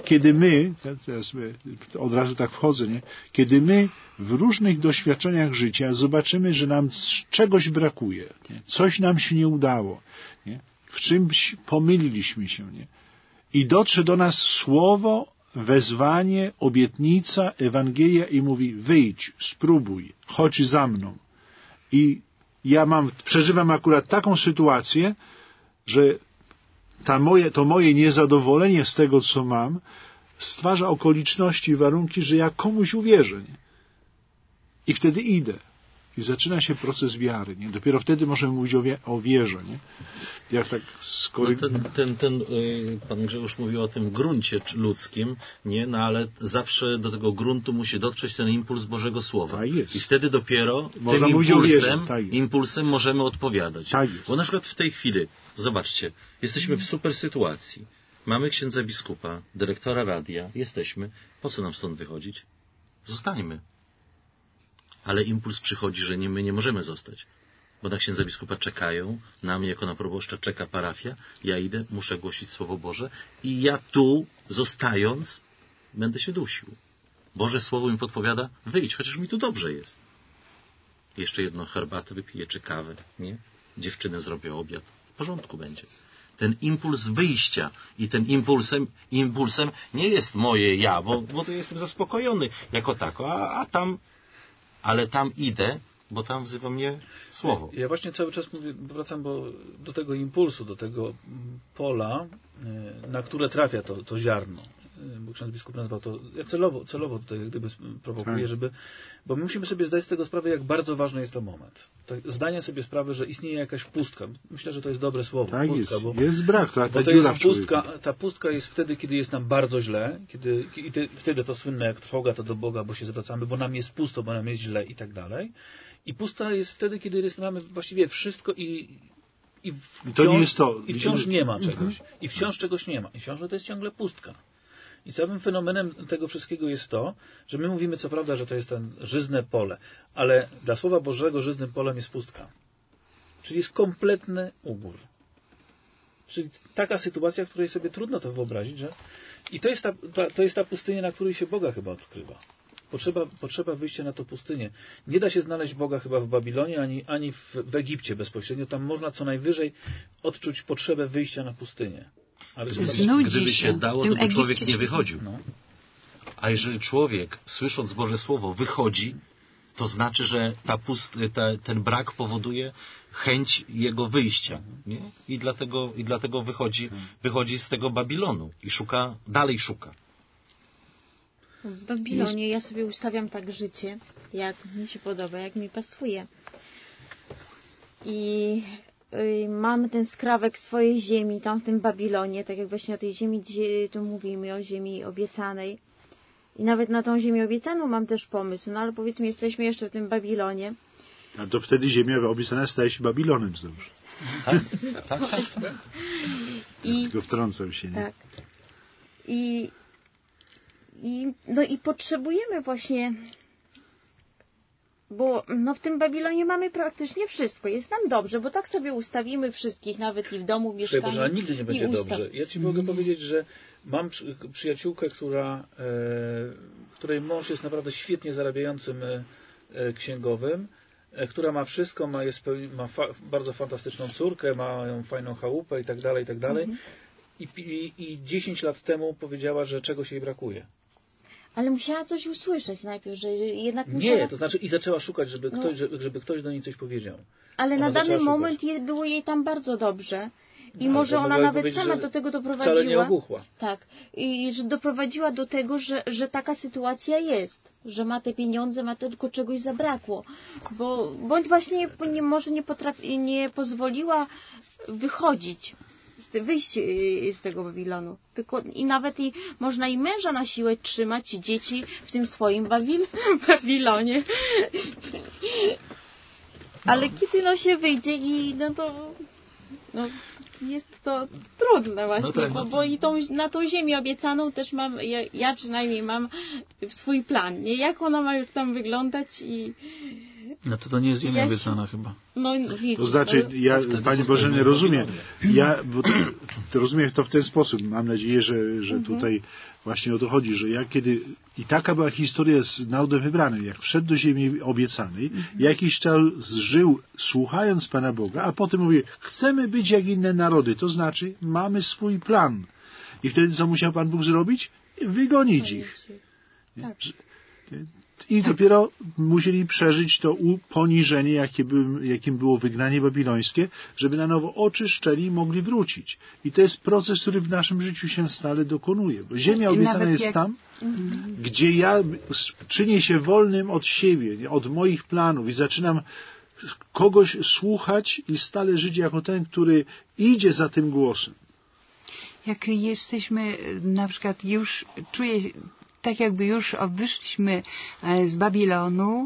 kiedy my, teraz od razu tak wchodzę, nie? Kiedy my w różnych doświadczeniach życia zobaczymy, że nam czegoś brakuje, nie? Coś nam się nie udało, nie? W czymś pomyliliśmy się, nie? I dotrze do nas słowo, wezwanie, obietnica, Ewangelia i mówi: wyjdź, spróbuj, chodź za mną. I ja mam, przeżywam akurat taką sytuację, że ta moje, to moje niezadowolenie z tego, co mam, stwarza okoliczności i warunki, że ja komuś uwierzę. Nie? I wtedy idę. I zaczyna się proces wiary. Nie? Dopiero wtedy możemy mówić o, wie, o wierze. Nie? Jak tak skory... no ten, ten, ten, pan Grzegorz mówił o tym gruncie ludzkim, nie? No ale zawsze do tego gruntu musi dotrzeć ten impuls Bożego Słowa. Tak jest. I wtedy dopiero można tym impulsem, tak impulsem możemy odpowiadać. Tak jest. Bo na przykład w tej chwili, zobaczcie, jesteśmy w super sytuacji. Mamy księdza biskupa, dyrektora radia, jesteśmy. Po co nam stąd wychodzić? Zostańmy. Ale impuls przychodzi, że nie, my nie możemy zostać. Bo na księdza biskupa czekają, na mnie jako na proboszcza czeka parafia, ja idę, muszę głosić Słowo Boże i ja tu, zostając, będę się dusił. Boże Słowo mi podpowiada: wyjdź, chociaż mi tu dobrze jest. Jeszcze jedną herbatę wypiję, czy kawę, nie? Dziewczynę zrobię obiad, w porządku będzie. Ten impuls wyjścia i ten impulsem, impulsem nie jest moje ja, bo, bo to jestem zaspokojony jako tako, a, a tam, ale tam idę, bo tam wzywa mnie Słowo. Ja właśnie cały czas mówię, wracam bo do tego impulsu, do tego pola, na które trafia to, to ziarno. Bo ksiądz biskup nazwał to, ja celowo, celowo tutaj jak gdyby prowokuję, żeby, bo my musimy sobie zdać z tego sprawę, jak bardzo ważny jest to moment. To zdanie sobie sprawy, że istnieje jakaś pustka. Myślę, że to jest dobre słowo. Tak pustka, jest, bo, jest brak, ta, ta bo to dziura jest w pustka, ta pustka jest wtedy, kiedy jest nam bardzo źle, kiedy, i ty, wtedy to słynne jak trwoga to do Boga, bo się zwracamy, bo nam jest pusto, bo nam jest źle i tak dalej. I pusta jest wtedy, kiedy jest, mamy właściwie wszystko i i wciąż, to nie, jest to. I wciąż nie ma czegoś. I wciąż czegoś nie ma. I wciąż to jest ciągle pustka. I całym fenomenem tego wszystkiego jest to, że my mówimy co prawda, że to jest ten żyzne pole, ale dla Słowa Bożego żyznym polem jest pustka. Czyli jest kompletny ubór. Czyli taka sytuacja, w której sobie trudno to wyobrazić, że i to jest ta, ta, to jest ta pustynia, na której się Boga chyba odkrywa. Potrzeba, potrzeba wyjścia na tą pustynię. Nie da się znaleźć Boga chyba w Babilonie, ani, ani w, w Egipcie bezpośrednio. Tam można co najwyżej odczuć potrzebę wyjścia na pustynię. Ale gdyby, gdyby się dało, to, to człowiek nie wychodził. No. A jeżeli człowiek, słysząc Boże Słowo, wychodzi, to znaczy, że ta pust, ta, ten brak powoduje chęć jego wyjścia. Nie? I dlatego, i dlatego wychodzi, wychodzi z tego Babilonu i szuka, dalej szuka. W Babilonie ja sobie ustawiam tak życie, jak mi się podoba, jak mi pasuje. I y, mamy ten skrawek swojej ziemi tam w tym Babilonie, tak jak właśnie o tej ziemi, gdzie tu mówimy, o ziemi obiecanej. I nawet na tą ziemię obiecaną mam też pomysł, no ale powiedzmy, jesteśmy jeszcze w tym Babilonie. A to wtedy ziemia obiecana staje się Babilonem znowuż. Tak? Tak? I tylko wtrącam się. Nie? Tak. I I, no i potrzebujemy właśnie, bo no w tym Babilonie mamy praktycznie wszystko. Jest nam dobrze, bo tak sobie ustawimy wszystkich, nawet i w domu mieszkamy. Boże, ale nigdy nie będzie dobrze. Ja Ci mogę powiedzieć, że mam przy, przyjaciółkę, która, e, której mąż jest naprawdę świetnie zarabiającym e, księgowym, e, która ma wszystko, ma, jest, ma fa, bardzo fantastyczną córkę, ma ją fajną chałupę i tak dalej, i tak dalej. Mhm. I, i, I dziesięć lat temu powiedziała, że czegoś jej brakuje. Ale musiała coś usłyszeć najpierw, że jednak musiała... Nie, to znaczy i zaczęła szukać, żeby, no. ktoś, żeby, żeby ktoś do niej coś powiedział. Ale ona na dany moment je, było jej tam bardzo dobrze. I no, może ona nawet sama do tego doprowadziła. Wcale nie ogłuchła. Tak. I że doprowadziła do tego, że, że taka sytuacja jest. Że ma te pieniądze, ma tylko czegoś zabrakło. Bo bądź właśnie nie, nie, może nie, potrafi, nie pozwoliła wychodzić. Wyjść z tego Babilonu. Tylko i nawet i można i męża na siłę trzymać, i dzieci w tym swoim Babil Babilonie. Ale no. Kiedy no się wyjdzie i no to no, jest to trudne właśnie, no tak, bo, bo i tą, na tą ziemię obiecaną też mam, ja, ja przynajmniej mam swój plan, nie? Jak ona ma już tam wyglądać i No to to nie jest ziemia Ja obiecana chyba. No, wiecie, To znaczy, ja, Pani Bożeny, rozumiem. Ja bo to, to rozumiem to w ten sposób. Mam nadzieję, że, że Mhm. tutaj właśnie o to chodzi, że ja kiedy... I taka była historia z narodem wybranym. Jak wszedł do ziemi obiecanej, Mhm. jakiś czas żył słuchając Pana Boga, a potem mówi, chcemy być jak inne narody. To znaczy, mamy swój plan. I wtedy co musiał Pan Bóg zrobić? Wygonić ich. Tak. I dopiero musieli przeżyć to poniżenie, jakie by, jakim było wygnanie babilońskie, żeby na nowo oczyszczeni i mogli wrócić. I to jest proces, który w naszym życiu się stale dokonuje. Bo ziemia obiecana jest jak... tam, Mhm. gdzie ja czynię się wolnym od siebie, od moich planów i zaczynam kogoś słuchać i stale żyć jako ten, który idzie za tym głosem. Jak jesteśmy na przykład już, czuję tak jakby już wyszliśmy z Babilonu,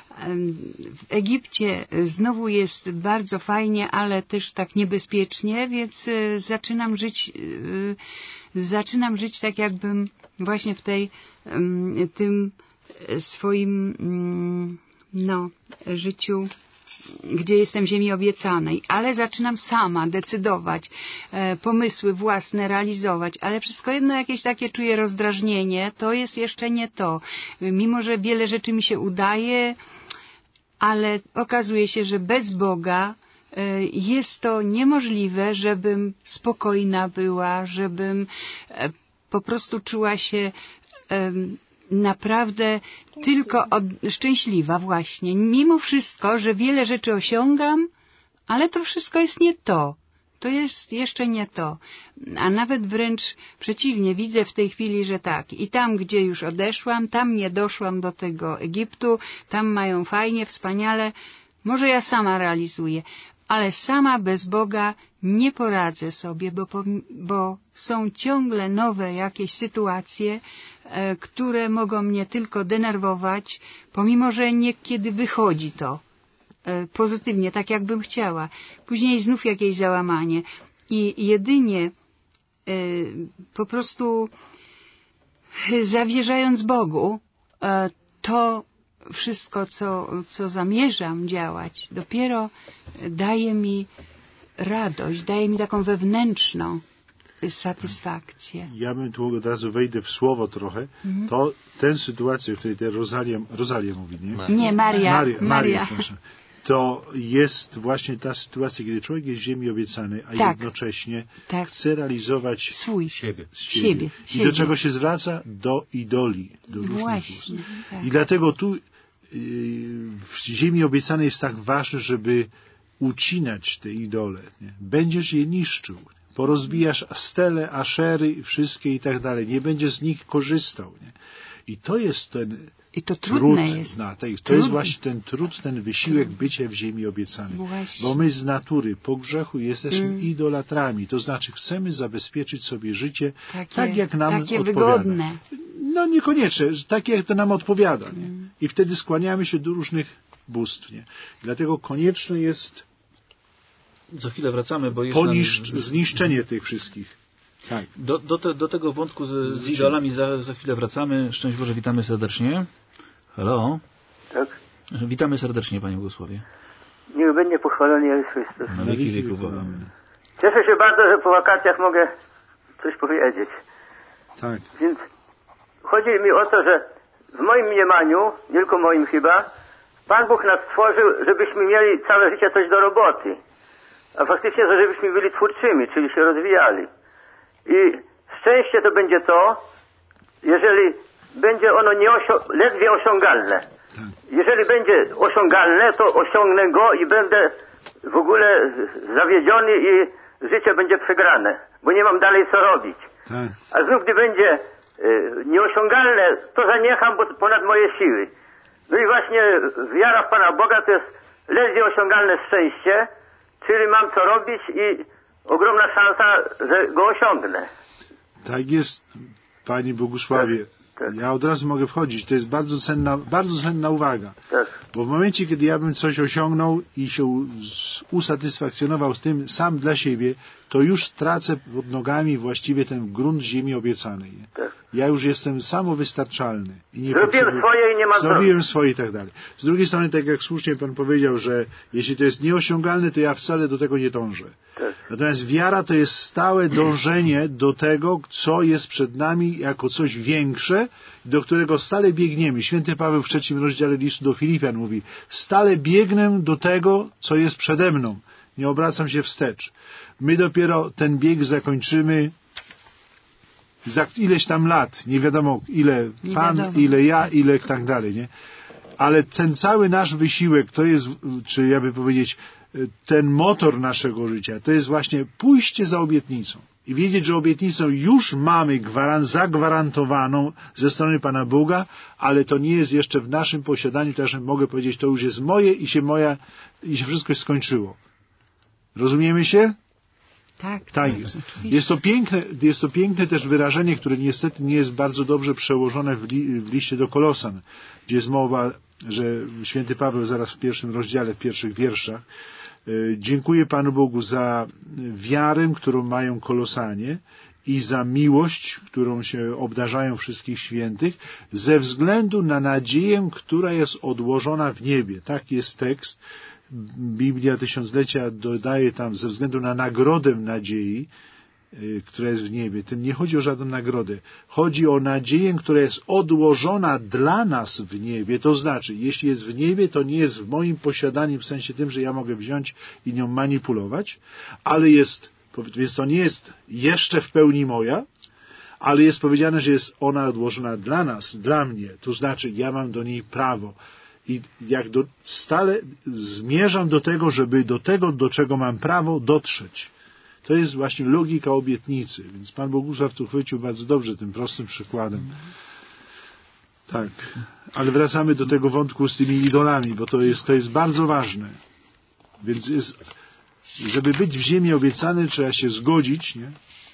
w Egipcie znowu jest bardzo fajnie, ale też tak niebezpiecznie, więc zaczynam żyć, zaczynam żyć tak jakbym właśnie w tej, tym swoim, no, życiu, gdzie jestem w ziemi obiecanej, ale zaczynam sama decydować, e, pomysły własne realizować, ale wszystko jedno jakieś takie czuję rozdrażnienie, to jest jeszcze nie to. Mimo że wiele rzeczy mi się udaje, ale okazuje się, że bez Boga e, jest to niemożliwe, żebym spokojna była, żebym e, po prostu czuła się e, naprawdę tylko od, szczęśliwa właśnie. Mimo wszystko, że wiele rzeczy osiągam, ale to wszystko jest nie to. To jest jeszcze nie to. A nawet wręcz przeciwnie, widzę w tej chwili, że tak. I tam, gdzie już odeszłam, tam nie doszłam do tego Egiptu, tam mają fajnie, wspaniale. Może ja sama realizuję, ale sama bez Boga nie poradzę sobie, bo, bo są ciągle nowe jakieś sytuacje, e, które mogą mnie tylko denerwować, pomimo że niekiedy wychodzi to e, pozytywnie, tak jakbym chciała. Później znów jakieś załamanie. I jedynie e, po prostu zawierzając Bogu, e, to wszystko, co, co zamierzam działać, dopiero daje mi radość, daje mi taką wewnętrzną satysfakcję. Ja bym tu od razu wejdę w słowo trochę. Mhm. To tę sytuację, w której Rosalia, Rosalia mówi, nie? Maria. Nie, Maria. Maria, Maria. Maria to jest właśnie ta sytuacja, kiedy człowiek jest w ziemi obiecanej, a tak. jednocześnie tak. chce realizować swój siebie. siebie. siebie. I siebie. do czego się zwraca? Do idoli. Do właśnie. Tak. I dlatego tu yy, w ziemi obiecanej jest tak ważne, żeby ucinać te idole. Nie? Będziesz je niszczył. Porozbijasz stele, aszery, wszystkie i tak dalej. Nie będziesz z nich korzystał. Nie? I to jest ten I to trudne trud jest. na tej, to trudne. jest właśnie ten trud, ten wysiłek bycia w ziemi obiecanej. Właśnie. Bo my z natury po grzechu jesteśmy mm. idolatrami. To znaczy chcemy zabezpieczyć sobie życie takie, tak, jak nam takie odpowiada. Wygodne. No niekoniecznie, tak jak to nam odpowiada. Nie? Mm. I wtedy skłaniamy się do różnych bóstw. Nie? Dlatego konieczne jest za chwilę wracamy, bo jest poniszcz, nam... zniszczenie tych wszystkich. Tak. Do, do, te, do tego wątku z, z idolami za, za chwilę wracamy. Szczęść Boże, witamy serdecznie. Halo. Tak. Witamy serdecznie, Panie Bogusławie. Niech będzie pochwalony Jezus Chrystus. Na wieki wieków. Cieszę się bardzo, że po wakacjach mogę coś powiedzieć. Tak. Więc chodzi mi o to, że w moim mniemaniu, nie tylko moim chyba, Pan Bóg nas stworzył, żebyśmy mieli całe życie coś do roboty. A faktycznie, żebyśmy byli twórczymi, czyli się rozwijali. I szczęście to będzie to, jeżeli będzie ono nie osio- ledwie osiągalne. Jeżeli będzie osiągalne, to osiągnę go i będę w ogóle zawiedziony i życie będzie przegrane, bo nie mam dalej co robić. Tak. A znów gdy będzie y, nieosiągalne, to zaniecham bo ponad moje siły. No i właśnie wiara w Pana Boga to jest ledwie osiągalne szczęście, czyli mam co robić i ogromna szansa, że go osiągnę. Tak jest, Panie Bogusławie. Tak, tak. Ja od razu mogę wchodzić. To jest bardzo cenna, bardzo cenna uwaga. Tak. Bo w momencie, kiedy ja bym coś osiągnął i się usatysfakcjonował z tym sam dla siebie, to już tracę pod nogami właściwie ten grunt ziemi obiecanej. Nie? Tak. Ja już jestem samowystarczalny. I nie Zrobiłem potrzebuję... swoje i nie ma Zrobiłem swoje i tak dalej. Z drugiej strony, tak jak słusznie Pan powiedział, że jeśli to jest nieosiągalne, to ja wcale do tego nie dążę. Tak. Natomiast wiara to jest stałe dążenie do tego, co jest przed nami jako coś większe, do którego stale biegniemy. Święty Paweł w trzecim rozdziale listu do Filipian mówi: stale biegnę do tego, co jest przede mną. Nie obracam się wstecz. My dopiero ten bieg zakończymy za ileś tam lat. Nie wiadomo ile Nie Pan, wiadomo. ile ja, ile tak dalej, nie? Ale ten cały nasz wysiłek, to jest, czy ja by powiedzieć, ten motor naszego życia, to jest właśnie pójście za obietnicą. I wiedzieć, że obietnicę już mamy gwaran- zagwarantowaną ze strony Pana Boga, ale to nie jest jeszcze w naszym posiadaniu, też mogę powiedzieć, to już jest moje i się moja, i się wszystko skończyło. Rozumiemy się? Tak, Tak jest. Jest to piękne, jest to piękne też wyrażenie, które niestety nie jest bardzo dobrze przełożone w, li, w liście do Kolosan, gdzie jest mowa, że święty Paweł zaraz w pierwszym rozdziale, w pierwszych wierszach, y, dziękuję Panu Bogu za wiarę, którą mają Kolosanie i za miłość, którą się obdarzają wszystkich świętych, ze względu na nadzieję, która jest odłożona w niebie. Tak jest tekst. Biblia Tysiąclecia dodaje tam ze względu na nagrodę nadziei, y, która jest w niebie. Tym nie chodzi o żadną nagrodę. Chodzi o nadzieję, która jest odłożona dla nas w niebie. To znaczy, jeśli jest w niebie, to nie jest w moim posiadaniu, w sensie tym, że ja mogę wziąć i nią manipulować, ale jest, więc to nie jest jeszcze w pełni moja, ale jest powiedziane, że jest ona odłożona dla nas, dla mnie. To znaczy, ja mam do niej prawo. I jak do, stale zmierzam do tego, żeby do tego, do czego mam prawo, dotrzeć. To jest właśnie logika obietnicy. Więc Pan Bogusław tu chwycił bardzo dobrze tym prostym przykładem. Tak. Ale wracamy do tego wątku z tymi idolami, bo to jest, to jest bardzo ważne. Więc jest, żeby być w ziemi obiecanej, trzeba się zgodzić, nie?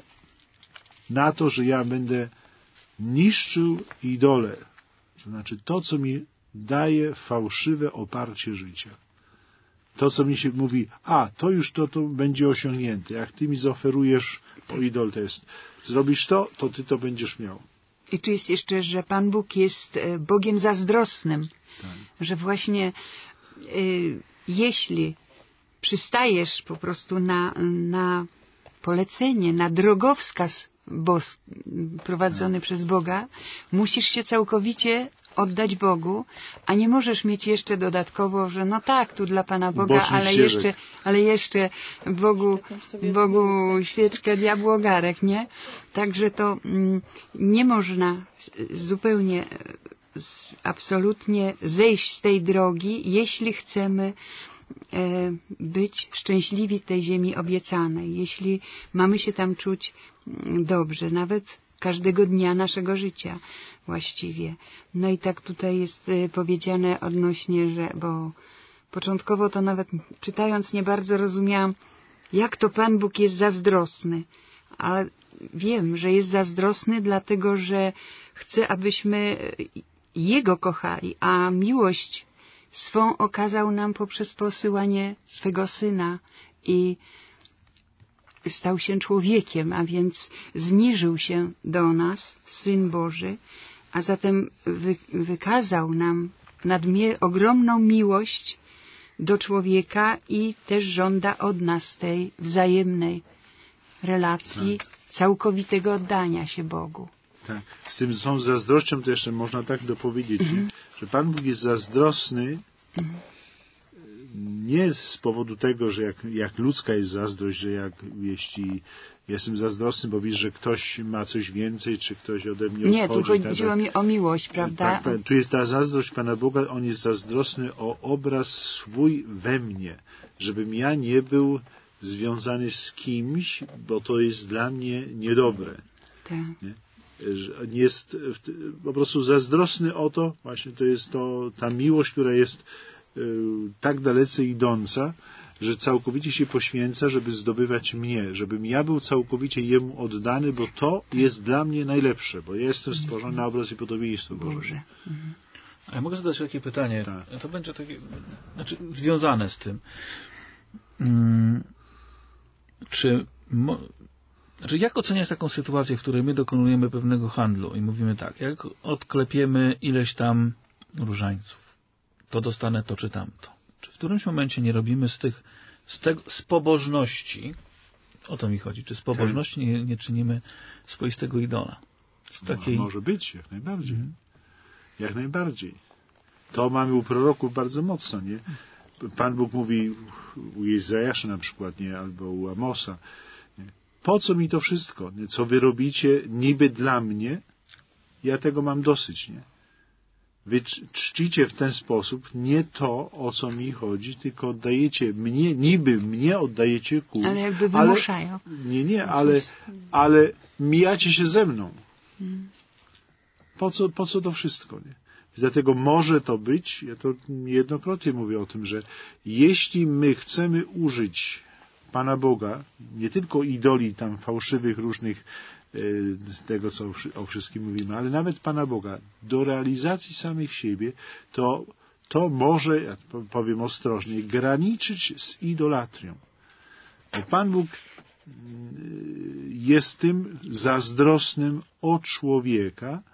Na to, że ja będę niszczył idole. To znaczy to, co mi daje fałszywe oparcie życia. To, co mi się mówi, a, to już to, to będzie osiągnięte. Jak ty mi zaoferujesz, o idol to jest, zrobisz to, to ty to będziesz miał. I tu jest jeszcze, że Pan Bóg jest Bogiem zazdrosnym. Tak. Że właśnie y, jeśli przystajesz po prostu na, na polecenie, na drogowskaz bos, prowadzony tak. przez Boga, musisz się całkowicie oddać Bogu, a nie możesz mieć jeszcze dodatkowo, że no tak, tu dla Pana Boga, Bocznych ale ścieżek. jeszcze, ale jeszcze Bogu, Bogu świeczkę, diabłu ogarek, nie? Także to mm, nie można zupełnie z, absolutnie zejść z tej drogi, jeśli chcemy e, być szczęśliwi w tej ziemi obiecanej, jeśli mamy się tam czuć mm, dobrze, nawet każdego dnia naszego życia właściwie. No i tak tutaj jest y, powiedziane odnośnie, że, bo początkowo to nawet czytając nie bardzo rozumiałam, jak to Pan Bóg jest zazdrosny. Ale wiem, że jest zazdrosny dlatego, że chce, abyśmy Jego kochali, a miłość swą okazał nam poprzez posyłanie swego Syna i stał się człowiekiem, a więc zniżył się do nas, Syn Boży, a zatem wy, wykazał nam nadmier- ogromną miłość do człowieka i też żąda od nas tej wzajemnej relacji, tak. całkowitego oddania się Bogu. Tak. Z tym są zazdrością, to jeszcze można tak dopowiedzieć, mhm. że Pan Bóg jest zazdrosny mhm. nie z powodu tego, że jak, jak ludzka jest zazdrość, że jak jeśli jestem zazdrosny, bo widzę, że ktoś ma coś więcej, czy ktoś ode mnie nie, odchodzi. Nie, tu chodziło tak, mi o miłość, prawda? Tak, tak, tu jest ta zazdrość Pana Boga, On jest zazdrosny o obraz swój we mnie, żebym ja nie był związany z kimś, bo to jest dla mnie niedobre. Tak. Nie? Jest po prostu zazdrosny o to, właśnie to jest to, ta miłość, która jest tak dalece idąca, że całkowicie się poświęca, żeby zdobywać mnie, żebym ja był całkowicie Jemu oddany, bo to jest dla mnie najlepsze, bo ja jestem stworzony na obraz i podobieństwo Boże. Mhm. A ja mogę zadać takie pytanie, tak. to będzie takie, znaczy związane z tym. Hmm. czy, mo, znaczy jak oceniać taką sytuację, w której my dokonujemy pewnego handlu i mówimy tak, jak odklepiemy ileś tam różańców, to dostanę to czy tamto. Czy w którymś momencie nie robimy z tych, z tego, z pobożności, o to mi chodzi, czy z pobożności nie, nie czynimy swoistego idola? Z takiej... Może być, jak najbardziej. Mhm. Jak najbardziej. To mamy u proroków bardzo mocno, nie? Pan Bóg mówi u Izajasza na przykład, nie? Albo u Amosa. Nie? Po co mi to wszystko? Nie? Co wy robicie niby dla mnie? Ja tego mam dosyć, nie? Wy czcicie w ten sposób nie to, o co mi chodzi, tylko oddajecie mnie, niby mnie oddajecie ku. Ale jakby wymuszają. Ale, nie, nie, ale, ale mijacie się ze mną. Hmm. Po co, po co to wszystko, nie? Dlatego może to być, ja to niejednokrotnie mówię o tym, że jeśli my chcemy użyć Pana Boga, nie tylko idoli tam fałszywych różnych, tego co o wszystkim mówimy, ale nawet Pana Boga, do realizacji samych siebie, to to może, ja powiem ostrożnie, graniczyć z idolatrią. Bo Pan Bóg jest tym zazdrosnym o człowieka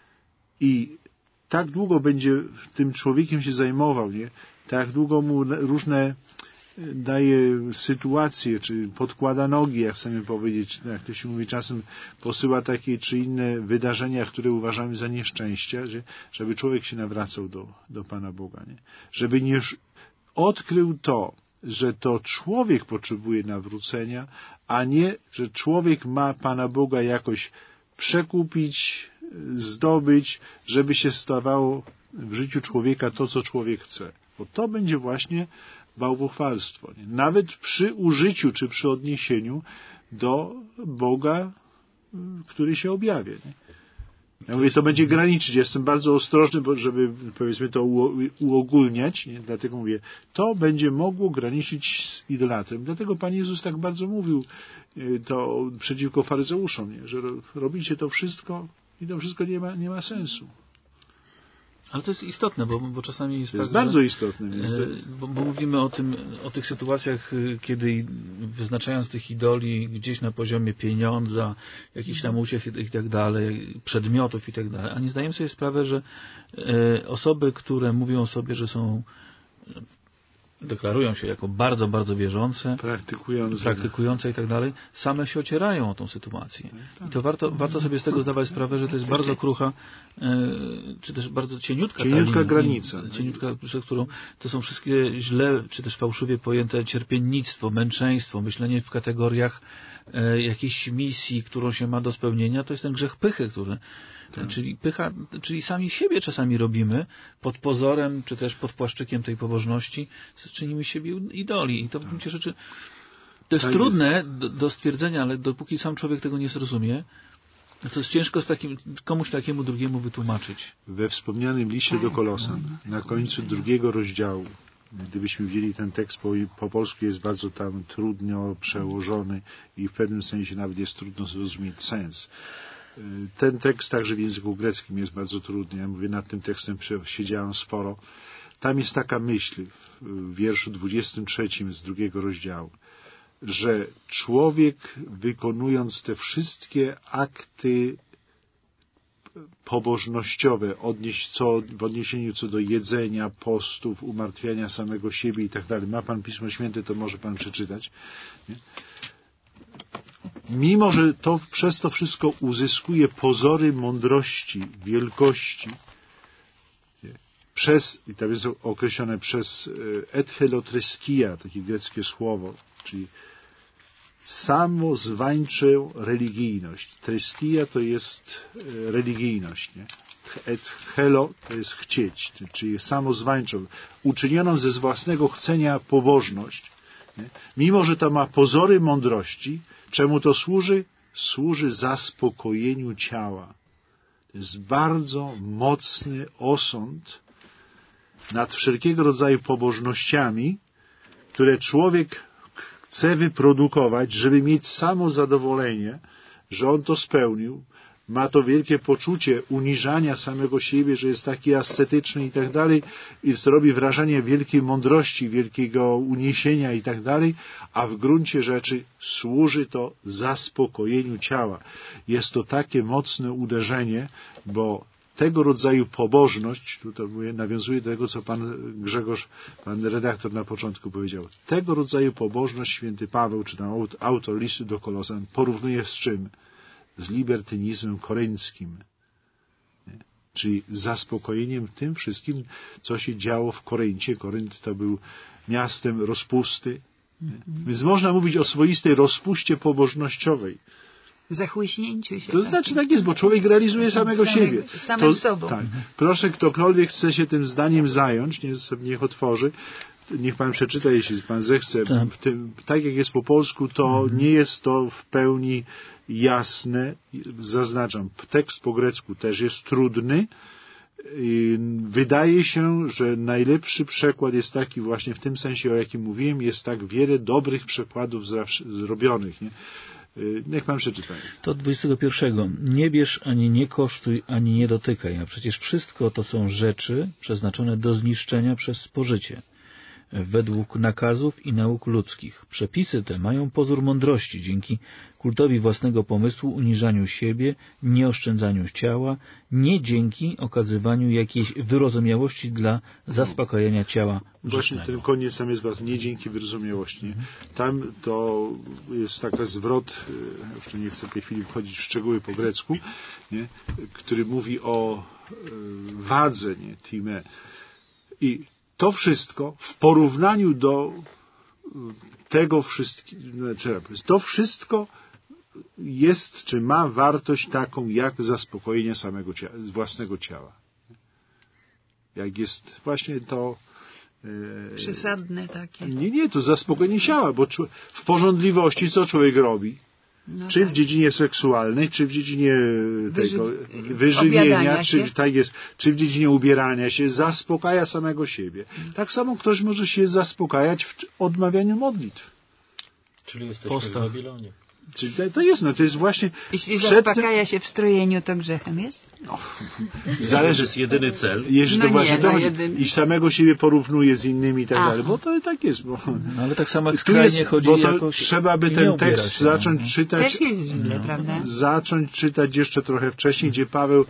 i tak długo będzie tym człowiekiem się zajmował, nie? Tak długo mu różne daje sytuacje, czy podkłada nogi, jak chcemy powiedzieć, jak to się mówi, czasem posyła takie czy inne wydarzenia, które uważamy za nieszczęścia, że, żeby człowiek się nawracał do, do Pana Boga, nie? Żeby nie odkrył to, że to człowiek potrzebuje nawrócenia, a nie, że człowiek ma Pana Boga jakoś przekupić, zdobyć, żeby się stawało w życiu człowieka to, co człowiek chce. Bo to będzie właśnie bałwochwalstwo. Nie? Nawet przy użyciu czy przy odniesieniu do Boga, który się objawia. Nie? Ja mówię, to będzie graniczyć. Jestem bardzo ostrożny, bo żeby, powiedzmy, to uogólniać. Nie? Dlatego mówię, to będzie mogło graniczyć z idolatrem. Dlatego Pan Jezus tak bardzo mówił to przeciwko faryzeuszom, nie? Że robicie to wszystko i to wszystko nie ma, nie ma sensu. Ale to jest istotne, bo, bo czasami jest to jest tak, bardzo że, istotne. Więc to... bo, bo mówimy o tym, o tych sytuacjach, kiedy wyznaczając tych idoli gdzieś na poziomie pieniądza, jakichś tam uciech i tak dalej, przedmiotów i tak dalej, a nie zdajemy sobie sprawę, że e, osoby, które mówią o sobie, że są deklarują się jako bardzo, bardzo wierzące, praktykujące, praktykujące i tak dalej, same się ocierają o tą sytuację. I to warto, warto sobie z tego zdawać sprawę, że to jest bardzo krucha, e, czy też bardzo cieniutka, cieniutka ta linia, granica. Cieniutka, przez którą to są wszystkie źle, czy też fałszywie pojęte cierpiennictwo, męczeństwo, myślenie w kategoriach e, jakiejś misji, którą się ma do spełnienia, to jest ten grzech pychy, który tak. Czyli pycha, czyli sami siebie czasami robimy pod pozorem, czy też pod płaszczykiem tej pobożności, czynimy siebie idoli. I to w gruncie rzeczy to jest tak trudne jest. Do, do stwierdzenia, ale dopóki sam człowiek tego nie zrozumie, to jest ciężko z takim, komuś takiemu drugiemu wytłumaczyć. We wspomnianym liście do Kolosan, na końcu drugiego rozdziału, gdybyśmy wzięli ten tekst, po, po polsku jest bardzo tam trudno przełożony i w pewnym sensie nawet jest trudno zrozumieć sens. Ten tekst także w języku greckim jest bardzo trudny. Ja mówię, nad tym tekstem siedziałem sporo. Tam jest taka myśl w wierszu dwudziestym trzecim z drugiego rozdziału, że człowiek wykonując te wszystkie akty pobożnościowe odnieś, co, w odniesieniu co do jedzenia, postów, umartwiania samego siebie i tak dalej. Ma Pan Pismo Święte, to może Pan przeczytać. Nie? Mimo że to, przez to wszystko uzyskuje pozory mądrości, wielkości, przez, i to jest określone przez ethelotreskia, takie greckie słowo, czyli samozwańczą religijność. Treskia to jest religijność, nie? Ethelo to jest chcieć, czyli samozwańczą, uczynioną ze własnego chcenia pobożność, nie? Mimo że to ma pozory mądrości. Czemu to służy? Służy zaspokojeniu ciała. To jest bardzo mocny osąd nad wszelkiego rodzaju pobożnościami, które człowiek chce wyprodukować, żeby mieć samo zadowolenie, że on to spełnił, ma to wielkie poczucie uniżania samego siebie, że jest taki ascetyczny i tak dalej, i robi wrażenie wielkiej mądrości, wielkiego uniesienia i tak dalej, a w gruncie rzeczy służy to zaspokojeniu ciała. Jest to takie mocne uderzenie, bo tego rodzaju pobożność, tutaj nawiązuje do tego, co pan Grzegorz, pan redaktor na początku powiedział, tego rodzaju pobożność święty Paweł, czy tam autor listu do Kolosan, porównuje z czym? Z libertynizmem korynckim. Nie? Czyli zaspokojeniem tym wszystkim, co się działo w Koryncie. Korynt to był miastem rozpusty. Nie? Więc można mówić o swoistej rozpuście pobożnościowej. Zachłyśnięciu się. To tak. znaczy tak jest, bo człowiek realizuje samego Samego, siebie. Samym To, sobą. tak. Proszę, ktokolwiek chce się tym zdaniem zająć, niech, niech otworzy, niech pan przeczyta, jeśli pan zechce. Tak. W tym, tak jak jest po polsku, to mhm. nie jest to w pełni jasne. Zaznaczam, tekst po grecku też jest trudny. Wydaje się, że najlepszy przekład jest taki właśnie w tym sensie, o jakim mówiłem, jest tak wiele dobrych przekładów zrobionych. Nie? Niech pan przeczyta. To dwudziestego pierwszego. Nie bierz, ani nie kosztuj, ani nie dotykaj, a przecież wszystko to są rzeczy przeznaczone do zniszczenia przez spożycie, według nakazów i nauk ludzkich. Przepisy te mają pozór mądrości dzięki kultowi własnego pomysłu, uniżaniu siebie, nieoszczędzaniu ciała, nie dzięki okazywaniu jakiejś wyrozumiałości dla zaspokojenia ciała Właśnie grzesznego. ten koniec tam jest was, nie dzięki wyrozumiałości. Mhm. Tam to jest taki zwrot, już tu nie chcę w tej chwili wchodzić w szczegóły po grecku, nie, który mówi o e, wadze, nie, time. I to wszystko w porównaniu do tego wszystkiego, znaczy, to wszystko jest, czy ma wartość taką, jak zaspokojenie samego ciała, własnego ciała. Jak jest właśnie to... E, Przesadne takie. Nie, nie, to zaspokojenie ciała, bo w porządliwości co człowiek robi? No czy tak. w dziedzinie seksualnej, czy w dziedzinie tego Wyży... wyżywienia, czy, tak jest, czy w dziedzinie ubierania się, zaspokaja samego siebie. Hmm. Tak samo ktoś może się zaspokajać w odmawianiu modlitw. Czyli jesteśmy w Babilonie. Czyli to jest, no to jest właśnie... Jeśli zaspokaja tym... się w strojeniu, to grzechem jest? No, zależy, jest jedyny cel. Jeśli no to właśnie nie, dochodzi, jedyny... i samego siebie porównuje z innymi i tak Aha. dalej, bo to tak jest. Bo... No, ale tak samo jak skrajnie jest, chodzi bo to jakoś... trzeba by ten tekst się, zacząć no. czytać... Też jest źle, no. prawda? Zacząć czytać jeszcze trochę wcześniej, gdzie Paweł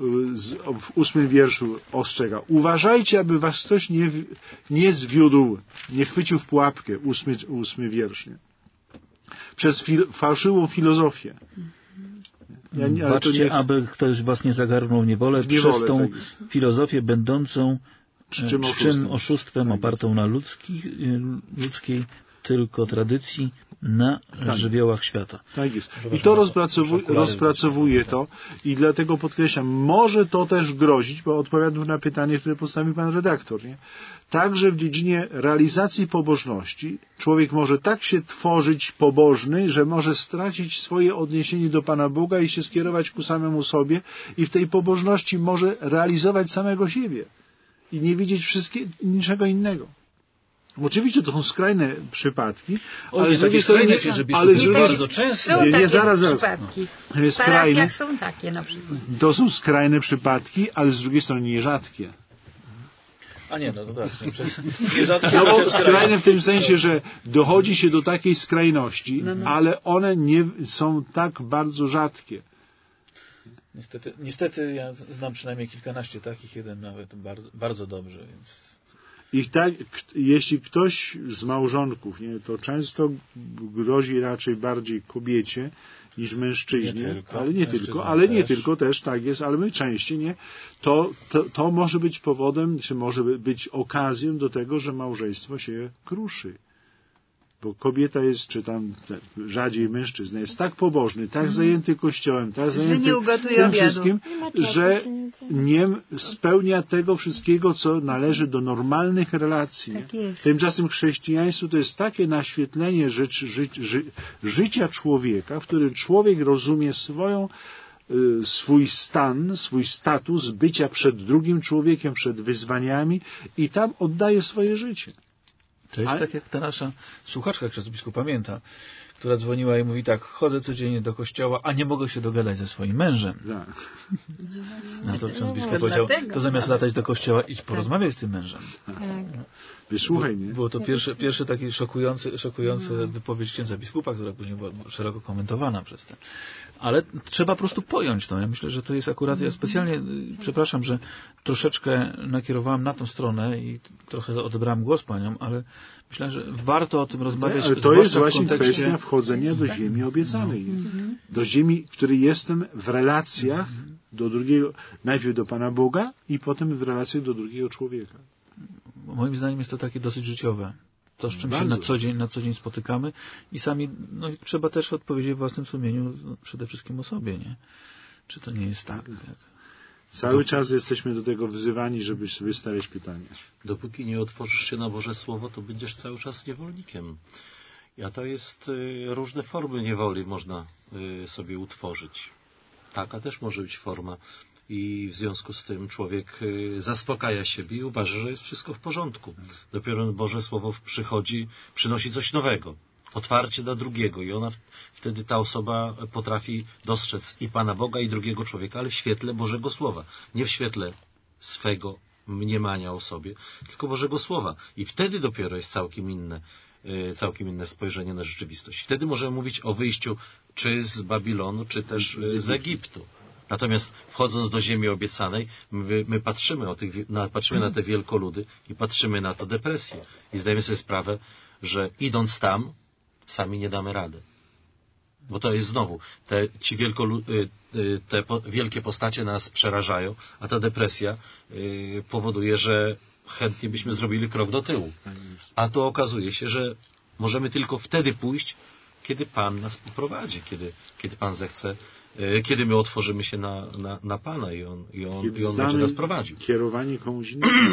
w ósmym wierszu ostrzega. Uważajcie, aby was ktoś nie, nie zwiódł, nie chwycił w pułapkę. Ósmy, ósmy wiersz. Nie? Przez fil, fałszywą filozofię. Ja nie, ale Baczcie, nie... aby ktoś was nie zagarnął w niewolę, w niewolę przez tą tak filozofię będącą czczym oszustwem, oszustwem tak opartą na ludzki, ludzkiej tylko tradycji, na tak. żywiołach świata. Tak jest. I to rozpracowuje, rozpracowuje to i dlatego podkreślam, może to też grozić, bo odpowiadam na pytanie, które postawił pan redaktor, nie? Także w dziedzinie realizacji pobożności człowiek może tak się tworzyć pobożny, że może stracić swoje odniesienie do Pana Boga i się skierować ku samemu sobie i w tej pobożności może realizować samego siebie i nie widzieć wszystkie, niczego innego. Oczywiście to są skrajne przypadki, o, ale nie, z drugiej strony, skrajne się, że ale z drugiej bardzo często. Są nie, takie nie, zaraz, zaraz. przypadki. Jest w skrajne, są takie na przykład. to są skrajne przypadki, ale z drugiej strony nierzadkie. A nie, no to tak. Nie, przez, nie rzadkie, no bo skrajne w tym sensie, że dochodzi się do takiej skrajności, no, no. ale one nie są tak bardzo rzadkie. Niestety, niestety ja znam przynajmniej kilkanaście takich, jeden nawet bardzo, bardzo dobrze, więc... I tak, jeśli ktoś z małżonków, nie, to często grozi raczej bardziej kobiecie niż mężczyźnie, nie tylko, ale nie tylko, ale też. nie tylko też, tak jest, ale my częściej nie, to, to, to może być powodem, czy może być okazją do tego, że małżeństwo się kruszy. Bo kobieta jest, czy tam rzadziej mężczyzna, jest tak pobożny, tak mm. zajęty kościołem, tak że zajęty tym wszystkim, że nie spełnia tego wszystkiego, co należy do normalnych relacji. Tak jest. Tymczasem chrześcijaństwo to jest takie naświetlenie ży, ży, ży, życia człowieka, w którym człowiek rozumie swoją swój stan, swój status bycia przed drugim człowiekiem, przed wyzwaniami i tam oddaje swoje życie. To jest Ale... tak, jak ta nasza słuchaczka, jak czasem pamięta, która dzwoniła i mówi tak, chodzę codziennie do kościoła, a nie mogę się dogadać ze swoim mężem. Tak. No to ksiądz No, biskup no, powiedział, dlatego. to zamiast latać do kościoła, idź porozmawiaj z tym mężem. Tak. Wysłuchaj, nie? Było to pierwsze, pierwsze takie szokujące, szokujące wypowiedź księdza biskupa, która później była szeroko komentowana przez ten. Ale trzeba po prostu pojąć to. Ja myślę, że to jest akurat, ja specjalnie, y, przepraszam, że troszeczkę nakierowałem na tą stronę i trochę odebrałem głos paniom, ale myślę, że warto o tym rozmawiać. Ale to zwłaszcza jest w właśnie kontekście... kwestia wchodzenia do ziemi obiecanej. Do ziemi, w której jestem w relacjach do drugiego, najpierw do Pana Boga i potem w relacjach do drugiego człowieka. Moim zdaniem jest to takie dosyć życiowe. To, z czym Bardzo. się na co dzień, na co dzień spotykamy i sami, no i trzeba też odpowiedzieć w własnym sumieniu, no, przede wszystkim o sobie, nie? Czy to nie jest tak? Jak... Cały czas jesteśmy do tego wzywani, żeby sobie stawiać pytania. Dopóki nie otworzysz się na Boże Słowo, to będziesz cały czas niewolnikiem. A to jest y, różne formy niewoli można y, sobie utworzyć. Taka też może być forma. I w związku z tym człowiek y, zaspokaja siebie i uważa, że jest wszystko w porządku. Dopiero Boże Słowo przychodzi, przynosi coś nowego. Otwarcie dla drugiego i ona w, wtedy ta osoba potrafi dostrzec i Pana Boga, i drugiego człowieka, ale w świetle Bożego Słowa. Nie w świetle swego mniemania o sobie, tylko Bożego Słowa. I wtedy dopiero jest całkiem inne, y, całkiem inne spojrzenie na rzeczywistość. Wtedy możemy mówić o wyjściu czy z Babilonu, czy też y, z Egiptu. Natomiast wchodząc do ziemi obiecanej, my, my patrzymy, o tych, na, patrzymy na te wielkoludy i patrzymy na to depresję. I zdajemy sobie sprawę, że idąc tam, sami nie damy rady. Bo to jest znowu, te, ci wielkolu, te po, wielkie postacie nas przerażają, a ta depresja y, powoduje, że chętnie byśmy zrobili krok do tyłu. A to okazuje się, że możemy tylko wtedy pójść, kiedy Pan nas poprowadzi, kiedy, kiedy Pan zechce, kiedy my otworzymy się na, na, na Pana i On, i on, i on będzie nas prowadził. Kierowanie komuś innemu.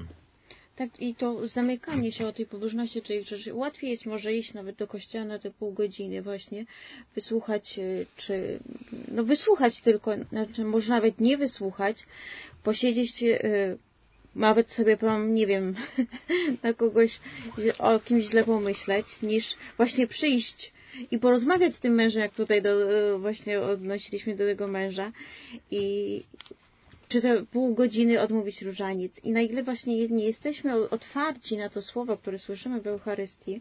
Tak, i to zamykanie się o tej pobożności tych rzeczy. Łatwiej jest może iść nawet do kościoła na te pół godziny właśnie, wysłuchać, czy, no wysłuchać tylko, znaczy może nawet nie wysłuchać, posiedzieć, yy, nawet sobie, nie wiem, na kogoś, o kimś źle pomyśleć, niż właśnie przyjść i porozmawiać z tym mężem, jak tutaj do, właśnie odnosiliśmy do tego męża i czy te pół godziny odmówić różaniec. I na ile właśnie nie jesteśmy otwarci na to słowo, które słyszymy w Eucharystii,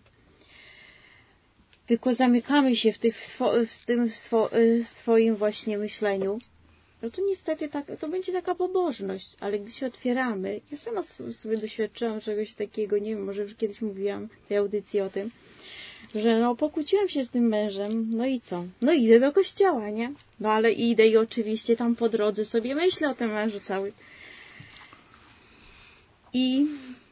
tylko zamykamy się w, tych, w tym swo, swoim właśnie myśleniu, no to niestety tak, to będzie taka pobożność, ale gdy się otwieramy, ja sama sobie doświadczyłam czegoś takiego, nie wiem, może już kiedyś mówiłam w tej audycji o tym, że no pokłóciłam się z tym mężem, no i co? No idę do kościoła, nie? No ale idę i oczywiście tam po drodze sobie myślę o tym mężu cały. I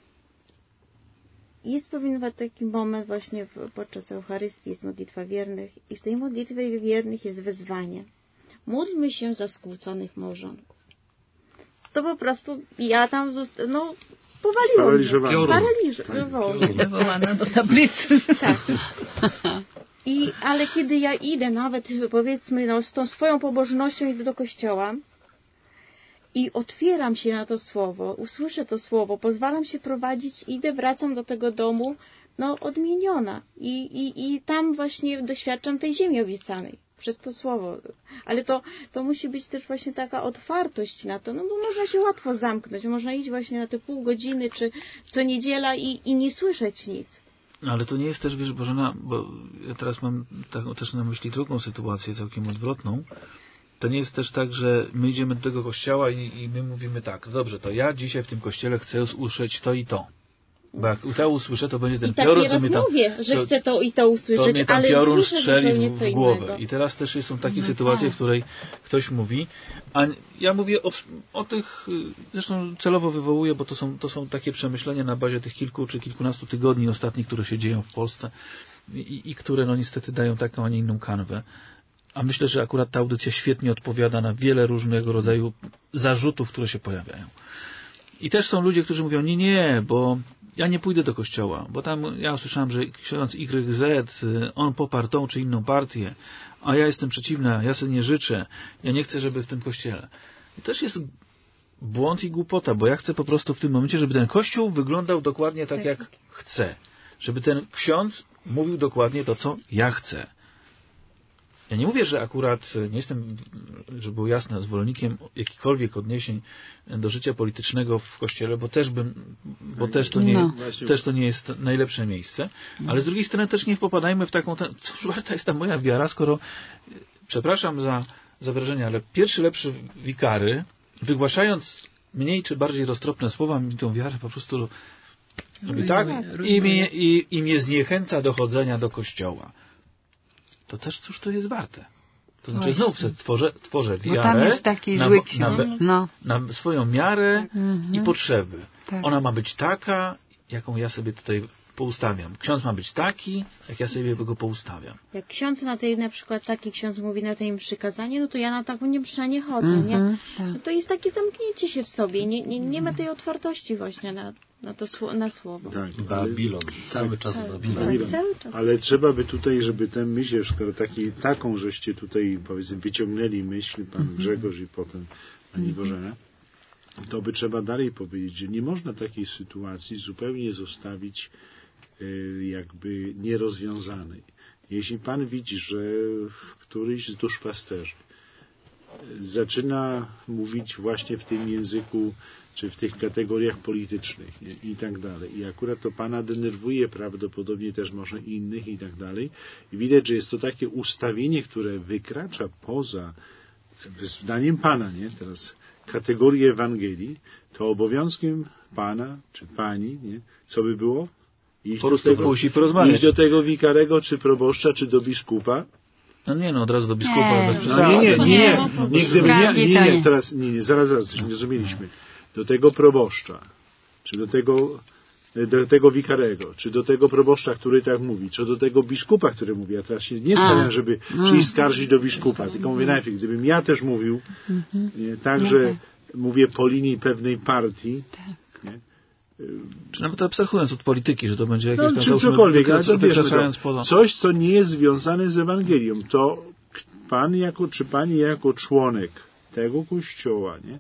jest pewien taki moment właśnie podczas Eucharystii, jest modlitwa wiernych i w tej modlitwie wiernych jest wezwanie. Módlmy się za skłóconych małżonków. To po prostu ja tam zosta- no powaliło mnie. Sparaliżowało mnie. Wywołana do tablicy. Tak. I, ale kiedy ja idę nawet, powiedzmy, no, z tą swoją pobożnością idę do kościoła i otwieram się na to słowo, usłyszę to słowo, pozwalam się prowadzić, idę, wracam do tego domu, no, odmieniona. I, i, i tam właśnie doświadczam tej ziemi obiecanej. Przez to słowo. Ale to, to musi być też właśnie taka otwartość na to, no bo można się łatwo zamknąć. Można iść właśnie na te pół godziny, czy co niedziela i, i nie słyszeć nic. Ale to nie jest też, wiesz, Bożena, bo ja teraz mam taką też na myśli drugą sytuację, całkiem odwrotną. To nie jest też tak, że my idziemy do tego kościoła i, i my mówimy tak, dobrze, to ja dzisiaj w tym kościele chcę usłyszeć to i to. Bo jak to usłyszę, to będzie ten I tak piorun, nieraz co mnie tam... mówię, że to, chcę to i to usłyszeć, to mnie tam ale piorun słyszę strzeli zupełnie w, co w głowę. innego. I teraz też są takie No sytuacje, tak. w której ktoś mówi, a ja mówię o, o tych, zresztą celowo wywołuję, bo to są, to są takie przemyślenia na bazie tych kilku czy kilkunastu tygodni ostatnich, które się dzieją w Polsce i, i które no niestety dają taką, a nie inną kanwę. A myślę, że akurat ta audycja świetnie odpowiada na wiele różnego rodzaju zarzutów, które się pojawiają. I też są ludzie, którzy mówią, nie, nie, bo ja nie pójdę do kościoła, bo tam ja usłyszałem, że ksiądz Y Z, on poparł tą czy inną partię, a ja jestem przeciwna, ja sobie nie życzę, ja nie chcę, żeby w tym kościele. I też jest błąd i głupota, bo ja chcę po prostu w tym momencie, żeby ten kościół wyglądał dokładnie tak, jak chcę. Żeby ten ksiądz mówił dokładnie to, co ja chcę. Ja nie mówię, że akurat nie jestem, żeby było jasne, zwolennikiem jakichkolwiek odniesień do życia politycznego w Kościele, bo też bym, bo też to nie, no. też to nie jest najlepsze miejsce, ale z drugiej strony też nie popadajmy w taką, cóż warta jest ta moja wiara, skoro, przepraszam za, za wrażenie, ale pierwszy lepszy wikary, wygłaszając mniej czy bardziej roztropne słowa, mi tą wiarę po prostu robi tak i mnie, i, i mnie zniechęca do chodzenia do Kościoła. To też cóż to jest warte? To znaczy znów sobie tworzę, tworzę wiarę Bo tam jest taki na, zły na, na, no. na swoją miarę mhm. i potrzeby. Tak. Ona ma być taka, jaką ja sobie tutaj poustawiam. Ksiądz ma być taki, jak ja sobie go poustawiam. Jak ksiądz na tej, na przykład taki ksiądz mówi na tej mszy kazanie, no to ja na taką nie mszę nie chodzę, mhm. nie? Tak. No to jest takie zamknięcie się w sobie. Nie, nie, nie ma tej otwartości właśnie na, na to na słowo. Tak, Babilon. Cały czas tak, Babilon. tak, cały czas. Ale trzeba by tutaj, żeby tę myśl, skoro taki, taką żeście tutaj, powiedzmy, wyciągnęli myśl, pan Mhm. Grzegorz i potem pani Mhm. Bożena, to by trzeba dalej powiedzieć, że nie można takiej sytuacji zupełnie zostawić y, jakby nierozwiązanej. Jeśli pan widzi, że któryś z duszpasterzy zaczyna mówić właśnie w tym języku, czy w tych kategoriach politycznych i, i tak dalej. I akurat to pana denerwuje, prawdopodobnie też może innych i tak dalej. I widać, że jest to takie ustawienie, które wykracza poza, zdaniem pana, nie, teraz kategorię Ewangelii, to obowiązkiem pana, czy pani, nie, co by było? Iść Po do, prostu tego, pójść i porozmawiać. iść do tego wikarego, czy proboszcza, czy do biskupa. No nie, no od razu do biskupa, Nie, bez no przesady. No nie, nie, nie, nie, Nie, nie, gdyby, nie, nie, nie, nie. teraz, nie, nie, zaraz, zaraz, coś nie zrozumieliśmy. Do tego proboszcza, czy do tego, do tego wikarego, czy do tego proboszcza, który tak mówi, czy do tego biskupa, który mówi. Ja teraz się nie stawiam, żeby się iść skarżyć do biskupa, tylko mówię najpierw, gdybym ja też mówił, nie, tak, że mówię po linii pewnej partii, nie, Czy nawet abstrahując od polityki, że to będzie jakieś no, tam, czy załóżmy, cokolwiek, ale wykrac- to bierzmy wykraczając to. poza... Coś, co nie jest związane z Ewangelią, to pan jako, czy pani jako członek tego kościoła, nie,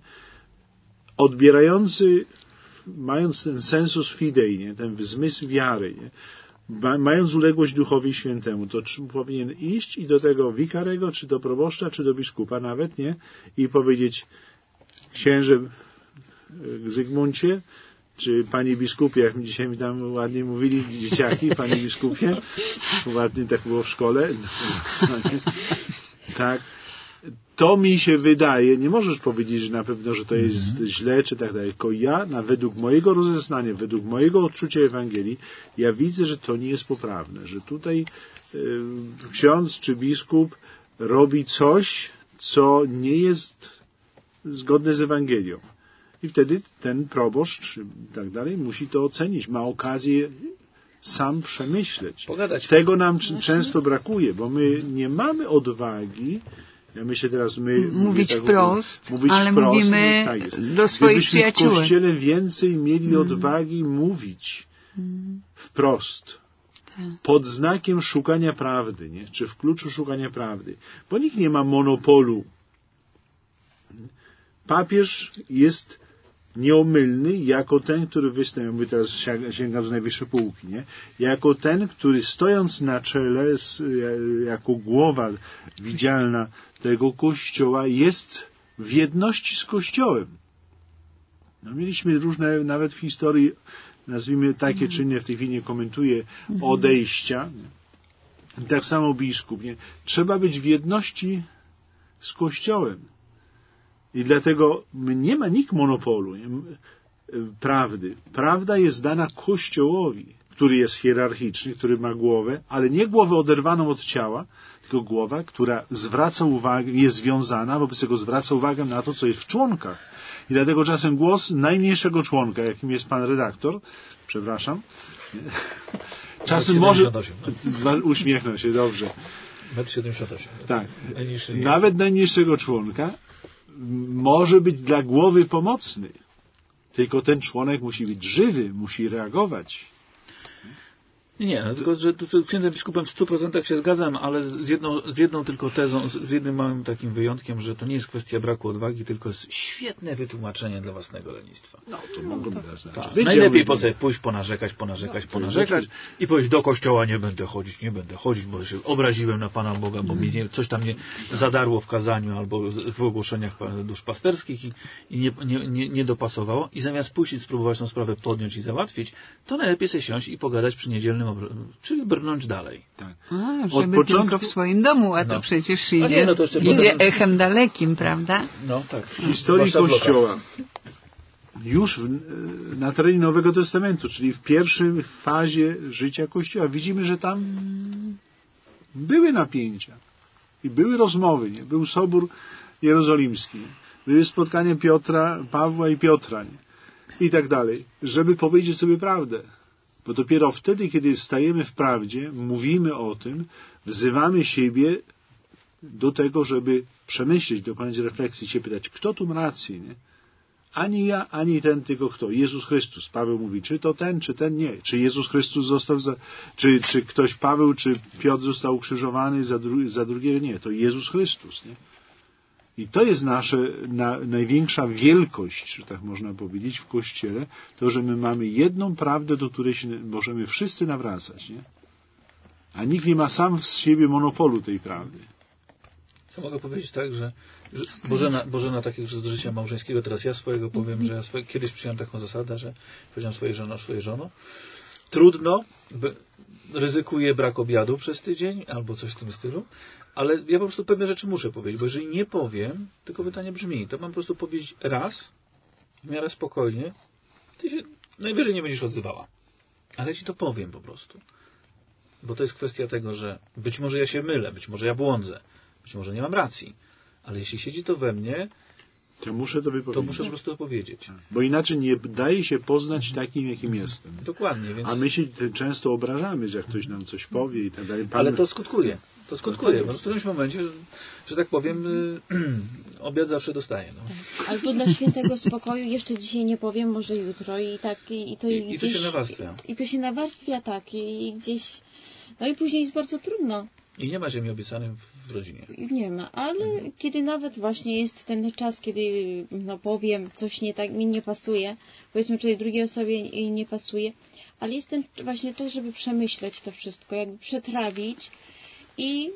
odbierający, mając ten sensus fidei, nie, ten zmysł wiary, nie, ma, mając uległość Duchowi Świętemu, to czy powinien iść i do tego wikarego, czy do proboszcza, czy do biskupa nawet, nie, i powiedzieć: księże Zygmuncie, czy panie biskupie, jak mi dzisiaj mi tam ładnie mówili dzieciaki, panie biskupie, ładnie tak było w szkole, tak, to mi się wydaje, nie możesz powiedzieć, że na pewno, że to jest mm-hmm. źle, czy tak dalej, tylko ja, na, według mojego rozeznania, według mojego odczucia Ewangelii, ja widzę, że to nie jest poprawne, że tutaj y, ksiądz czy biskup robi coś, co nie jest zgodne z Ewangelią. I wtedy ten proboszcz i tak dalej musi to ocenić, ma okazję sam przemyśleć. Pogadać. Tego nam c- często brakuje, bo my nie mamy odwagi, ja myślę teraz my... Mówić tak, wprost, mówić ale wprost, mówimy tak jest. do swoich Gdybyśmy przyjaciół. w Kościele więcej mieli odwagi mówić wprost, pod znakiem szukania prawdy, nie? Czy w kluczu szukania prawdy. Bo nikt nie ma monopolu. Papież jest nieomylny jako ten, który występuje, mówię teraz sięgam z najwyższej półki, nie? Jako ten, który stojąc na czele, jako głowa widzialna tego Kościoła, jest w jedności z Kościołem. No, mieliśmy różne, nawet w historii, nazwijmy takie czyny, w tej chwili nie komentuję, odejścia. I tak samo biskup, nie? Trzeba być w jedności z Kościołem. I dlatego nie ma nikt monopolu nie? prawdy. Prawda jest dana Kościołowi, który jest hierarchiczny, który ma głowę, ale nie głowę oderwaną od ciała, tylko głowa, która zwraca uwagę, jest związana, wobec tego zwraca uwagę na to, co jest w członkach. I dlatego czasem głos najmniejszego członka, jakim jest pan redaktor, przepraszam, nie? czasem może... Uśmiechnął się, dobrze. metr siedemdziesiąt osiem. Tak. Najniższy Nawet najniższego członka może być dla głowy pomocny. Tylko ten członek musi być żywy, musi reagować. Nie, no, tylko że tu z księdzem biskupem w stu procentach się zgadzam, ale z jedną, z jedną tylko tezą, z jednym małym takim wyjątkiem, że to nie jest kwestia braku odwagi, tylko jest świetne wytłumaczenie dla własnego lenistwa. No, to mogą no, tak. Tak. Najlepiej po sobie pójść, ponarzekać, ponarzekać, no, ponarzekać i powiedzieć, do kościoła nie będę chodzić, nie będę chodzić, bo się obraziłem na Pana Boga, bo mi nie, coś tam nie zadarło w kazaniu albo w ogłoszeniach duszpasterskich i, i nie, nie, nie, nie dopasowało. I zamiast pójść i spróbować tą sprawę podjąć i załatwić, to najlepiej sobie siąść i pogadać przy niedzielnym czyli brnąć dalej. Tak. A, żeby Od początku... tylko w swoim domu, a to no. przecież idzie, nie, no to idzie potem... echem dalekim, prawda? No tak. W historii Kościoła, już w, na terenie Nowego Testamentu, czyli w pierwszej fazie życia Kościoła, widzimy, że tam były napięcia i były rozmowy, nie? Był Sobór Jerozolimski, nie? Były spotkania Piotra, Pawła i Piotra, nie? I tak dalej, żeby powiedzieć sobie prawdę. Bo dopiero wtedy, kiedy stajemy w prawdzie, mówimy o tym, wzywamy siebie do tego, żeby przemyśleć, dokonać refleksji, się pytać, kto tu ma rację, nie? Ani ja, ani ten, tylko kto? Jezus Chrystus. Paweł mówi, czy to ten, czy ten nie. Czy Jezus Chrystus został, za, czy, czy ktoś Paweł, czy Piotr został ukrzyżowany za, dru, za drugiego? Nie, to Jezus Chrystus, nie? I to jest nasza na, największa wielkość, że tak można powiedzieć, w Kościele, to, że my mamy jedną prawdę, do której się możemy wszyscy nawracać, nie? A nikt nie ma sam z siebie monopolu tej prawdy. To mogę powiedzieć tak, że, że Bożena, Bożena takich z życia małżeńskiego, teraz ja swojego powiem, że ja swoje, kiedyś przyjąłem taką zasadę, że powiedziałem swojej żono, swojej żono, trudno, ryzykuję brak obiadu przez tydzień, albo coś w tym stylu, ale ja po prostu pewne rzeczy muszę powiedzieć, bo jeżeli nie powiem, tylko pytanie brzmi, to mam po prostu powiedzieć raz, w miarę spokojnie, ty się najwyżej nie będziesz odzywała. Ale ci to powiem po prostu. Bo to jest kwestia tego, że być może ja się mylę, być może ja błądzę, być może nie mam racji, ale jeśli siedzi to we mnie, to muszę to wypowiedzieć. To muszę po prostu powiedzieć. Bo inaczej nie daje się poznać takim, jakim jestem. Dokładnie. Więc... A my się często obrażamy, że jak ktoś nam coś powie i tak dalej. Pan... Ale to skutkuje. To skutkuje. Bo w którymś momencie, że tak powiem, obiad zawsze dostaję. No. Tak. Ale to dla świętego spokoju jeszcze dzisiaj nie powiem, może jutro i tak i, i to I, gdzieś... I to się nawarstwia. I, i to się nawarstwia, tak. I, i gdzieś... No i później jest bardzo trudno. I nie ma ziemi obiecanej w rodzinie. Nie ma, ale mhm. kiedy nawet właśnie jest ten czas, kiedy no powiem, coś nie tak mi nie pasuje, powiedzmy, czy drugiej osobie nie pasuje, ale jest ten właśnie czas, żeby przemyśleć to wszystko, jakby przetrawić i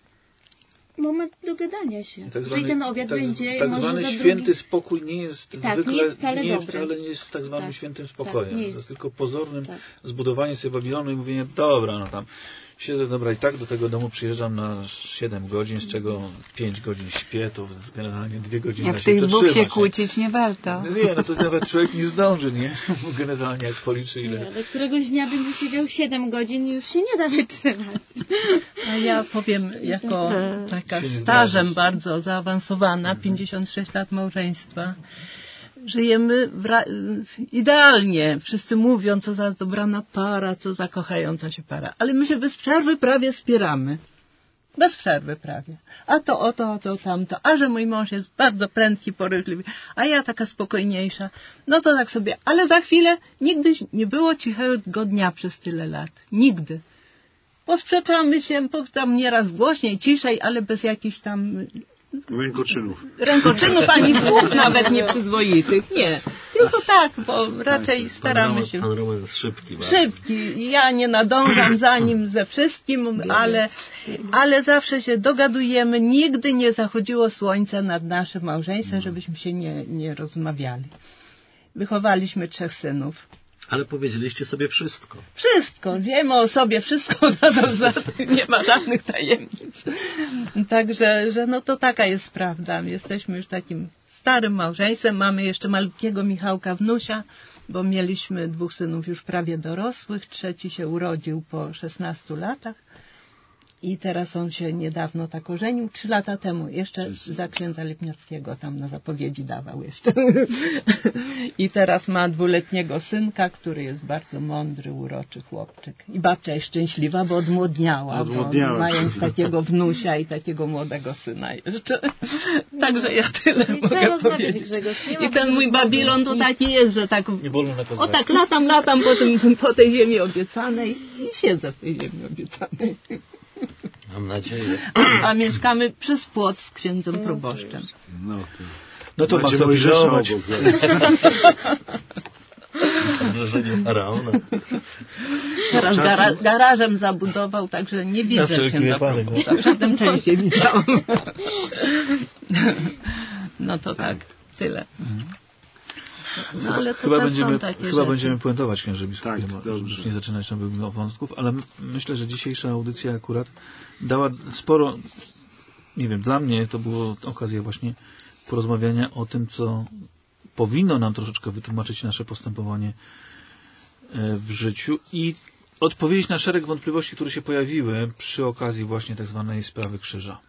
moment dogadania się. Tak zwany, że ten obiad tak, będzie tak może zwany za święty drugi... spokój nie jest tak, zwykle, nie jest wcale nie, dobry. wcale nie jest tak zwanym tak, świętym spokojem. tak, to jest tylko pozornym tak. zbudowaniem sobie Babilonu i mówienie, dobra, no tam siedzę, dobra, i tak do tego domu przyjeżdżam na siedem godzin, z czego pięć godzin śpię, to generalnie dwie godziny jak w tych dwóch się kłócić nie warto. Nie, no to nawet człowiek nie zdąży, nie? Generalnie jak policzy ile... Nie, ale któregoś dnia będzie siedział siedem godzin i już się nie da wytrzymać. A ja powiem, jako taka stażem bardzo zaawansowana, pięćdziesiąt sześć lat małżeństwa, żyjemy idealnie. Wszyscy mówią, co za dobrana para, co za kochająca się para. Ale my się bez przerwy prawie wspieramy. Bez przerwy prawie. A to o to, a to tamto. A że mój mąż jest bardzo prędki, porychliwy, a ja taka spokojniejsza. No to tak sobie. Ale za chwilę nigdy nie było cichego dnia przez tyle lat. Nigdy. Posprzeczamy się, tam nieraz głośniej, ciszej, ale bez jakichś tam... Rękoczynów. Rękoczynów, ani słów nawet nieprzyzwoitych. Nie. Tylko tak, bo raczej pan, staramy pan się... Pan Roman jest szybki bardzo. Szybki. Ja nie nadążam za nim ze wszystkim, ale, ale zawsze się dogadujemy. Nigdy nie zachodziło słońce nad naszym małżeństwem, żebyśmy się nie, nie rozmawiali. Wychowaliśmy trzech synów. Ale powiedzieliście sobie wszystko. Wszystko. Wiemy o sobie wszystko. Za, za, nie ma żadnych tajemnic. Także, że no to taka jest prawda. Jesteśmy już takim starym małżeństwem. Mamy jeszcze malutkiego Michałka wnusia, bo mieliśmy dwóch synów już prawie dorosłych. Trzeci się urodził po szesnastu latach. I teraz on się niedawno tak ożenił, trzy lata temu, jeszcze za księdza Lipniackiego tam na zapowiedzi dawał jeszcze. I teraz ma dwuletniego synka, który jest bardzo mądry, uroczy chłopczyk. I babcia jest szczęśliwa, bo odmłodniała, odmłodniała. Bo mając takiego wnusia i takiego młodego syna jeszcze. Także ja tyle I mogę powiedzieć. I ten mój Babilon to taki jest, że tak, o tak latam, latam po, tym, po tej ziemi obiecanej i siedzę w tej ziemi obiecanej. Mam nadzieję. A, a mieszkamy przez płot z księdzem proboszczem. No to, no to ma kto pilnować. Obrzeżenie faraona. Teraz gara, garażem zabudował, także nie widzę księdza proboszcza. Przedtem częściej widziałam. No to tak, tyle. No, ale to chyba też będziemy, są takie chyba rzeczy. będziemy puentować, księże biskupie, tak, żeby już nie zaczynać nowych wątków, ale myślę, że dzisiejsza audycja akurat dała sporo, nie wiem, dla mnie to było okazja właśnie porozmawiania o tym, co powinno nam troszeczkę wytłumaczyć nasze postępowanie w życiu i odpowiedzieć na szereg wątpliwości, które się pojawiły przy okazji właśnie tak zwanej sprawy krzyża.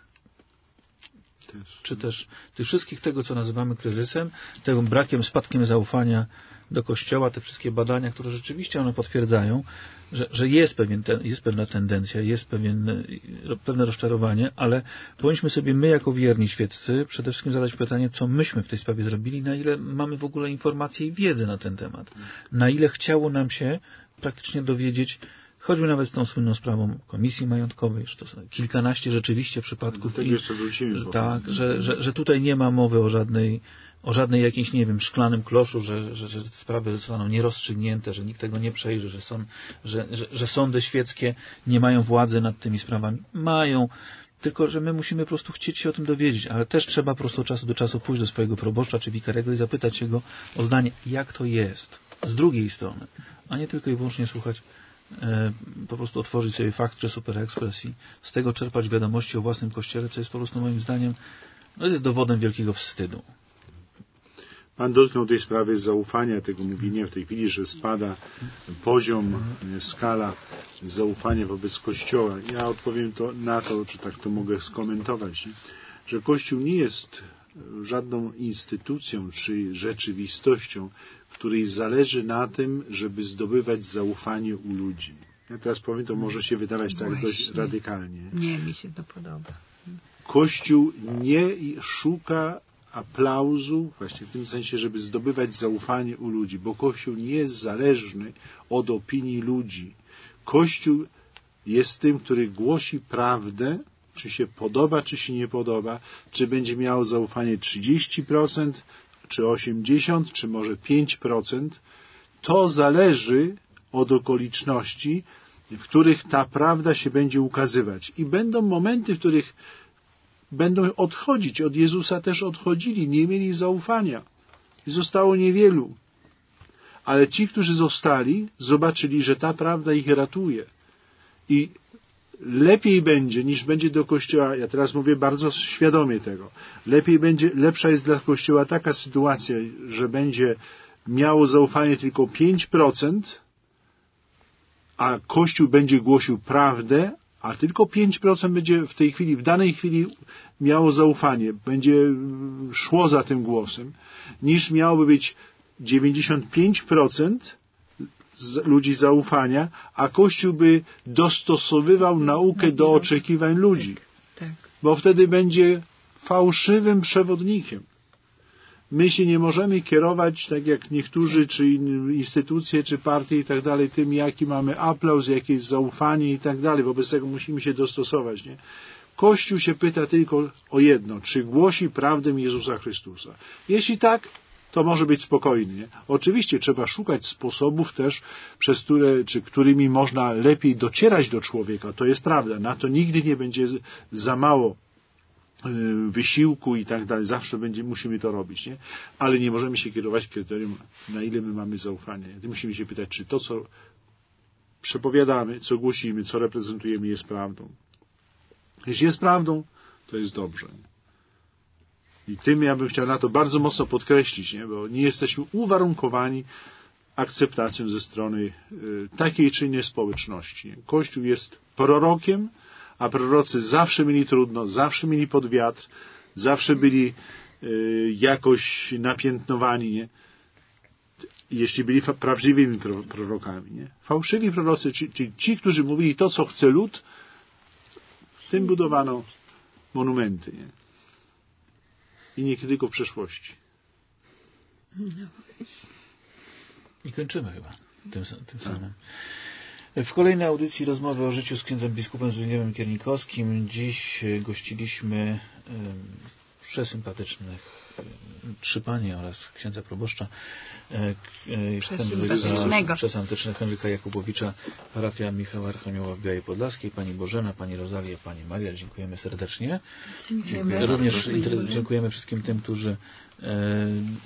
Też. Czy też tych wszystkich tego, co nazywamy kryzysem, tego brakiem, spadkiem zaufania do Kościoła, te wszystkie badania, które rzeczywiście one potwierdzają, że, że jest, pewien ten, jest pewna tendencja, jest pewien, pewne rozczarowanie, ale powinniśmy sobie my, jako wierni świeccy, przede wszystkim zadać pytanie, co myśmy w tej sprawie zrobili, na ile mamy w ogóle informacje i wiedzę na ten temat, na ile chciało nam się praktycznie dowiedzieć, choćby nawet z tą słynną sprawą komisji majątkowej, że to są kilkanaście rzeczywiście przypadków. Do tego jeszcze wrócimy. Tak, że, że, że tutaj nie ma mowy o żadnej, o żadnej jakiejś, nie wiem, szklanym kloszu, że, że, że sprawy zostaną nierozstrzygnięte, że nikt tego nie przejrzy, że, są, że, że, że sądy świeckie nie mają władzy nad tymi sprawami. Mają, tylko że my musimy po prostu chcieć się o tym dowiedzieć, ale też trzeba po prostu od czasu do czasu pójść do swojego proboszcza czy wikarego i zapytać się go o zdanie, jak to jest z drugiej strony, a nie tylko i wyłącznie słuchać, po prostu otworzyć sobie Fakt czy Super Express i z tego czerpać wiadomości o własnym kościele, co jest po prostu moim zdaniem, no jest dowodem wielkiego wstydu. Pan dotknął tej sprawy zaufania, tego mówienia w tej chwili, że spada poziom, skala zaufania wobec Kościoła. Ja odpowiem to na to, czy tak to mogę skomentować, nie? Że Kościół nie jest żadną instytucją czy rzeczywistością, której zależy na tym, żeby zdobywać zaufanie u ludzi. Ja teraz powiem, to może się wydawać tak Właśnie. dość radykalnie. Nie, mi się to podoba. Kościół nie szuka aplauzu, właśnie w tym sensie, żeby zdobywać zaufanie u ludzi, bo Kościół nie jest zależny od opinii ludzi. Kościół jest tym, który głosi prawdę, czy się podoba, czy się nie podoba, czy będzie miało zaufanie trzydzieści procent, czy osiemdziesiąt procent, czy może pięć procent. To zależy od okoliczności, w których ta prawda się będzie ukazywać. I będą momenty, w których będą odchodzić. Od Jezusa też odchodzili, nie mieli zaufania. I zostało niewielu. Ale ci, którzy zostali, zobaczyli, że ta prawda ich ratuje. I lepiej będzie, niż będzie do Kościoła, ja teraz mówię bardzo świadomie tego, lepiej będzie, lepsza jest dla Kościoła taka sytuacja, że będzie miało zaufanie tylko pięć procent, a Kościół będzie głosił prawdę, a tylko pięć procent będzie w tej chwili, w danej chwili miało zaufanie, będzie szło za tym głosem, niż miałoby być dziewięćdziesiąt pięć procent ludzi zaufania, a Kościół by dostosowywał naukę do oczekiwań ludzi. Tak, tak. Bo wtedy będzie fałszywym przewodnikiem. My się nie możemy kierować, tak jak niektórzy, czy instytucje, czy partie i tak dalej, tym, jaki mamy aplauz, jakie jest zaufanie i tak dalej. Wobec tego musimy się dostosować. Nie? Kościół się pyta tylko o jedno, czy głosi prawdę Jezusa Chrystusa. Jeśli tak, to może być spokojny. Nie? Oczywiście trzeba szukać sposobów też, przez które, czy którymi można lepiej docierać do człowieka. To jest prawda. Na to nigdy nie będzie za mało wysiłku i tak dalej. Zawsze będzie, musimy to robić. Nie? Ale nie możemy się kierować kryterium, na ile my mamy zaufanie. Musimy się pytać, czy to, co przepowiadamy, co głosimy, co reprezentujemy, jest prawdą. Jeśli jest prawdą, to jest dobrze. I tym ja bym chciał na to bardzo mocno podkreślić, nie? Bo nie jesteśmy uwarunkowani akceptacją ze strony y, takiej czy innej społeczności. Nie? Kościół jest prorokiem, a prorocy zawsze mieli trudno, zawsze mieli pod wiatr, zawsze byli y, jakoś napiętnowani, nie? Jeśli byli fa- prawdziwymi pro- prorokami. Nie? Fałszywi prorocy, ci, ci, ci, którzy mówili to, co chce lud, tym budowano monumenty. Nie? I nie tylko w przeszłości. I kończymy chyba tym, tym samym. W kolejnej audycji rozmowy o życiu z księdzem biskupem Zbigniewem Kiernikowskim. Dziś gościliśmy um, przesympatycznych trzy panie oraz księdza proboszcza e, Henryka, przesympatycznego Henryka Jakubowicza, parafia Michała Archanioła w Białej Podlaskiej, pani Bożena, pani Rozalia, pani Maria. Dziękujemy serdecznie. Dziękujemy. Również dziękujemy wszystkim tym, którzy e,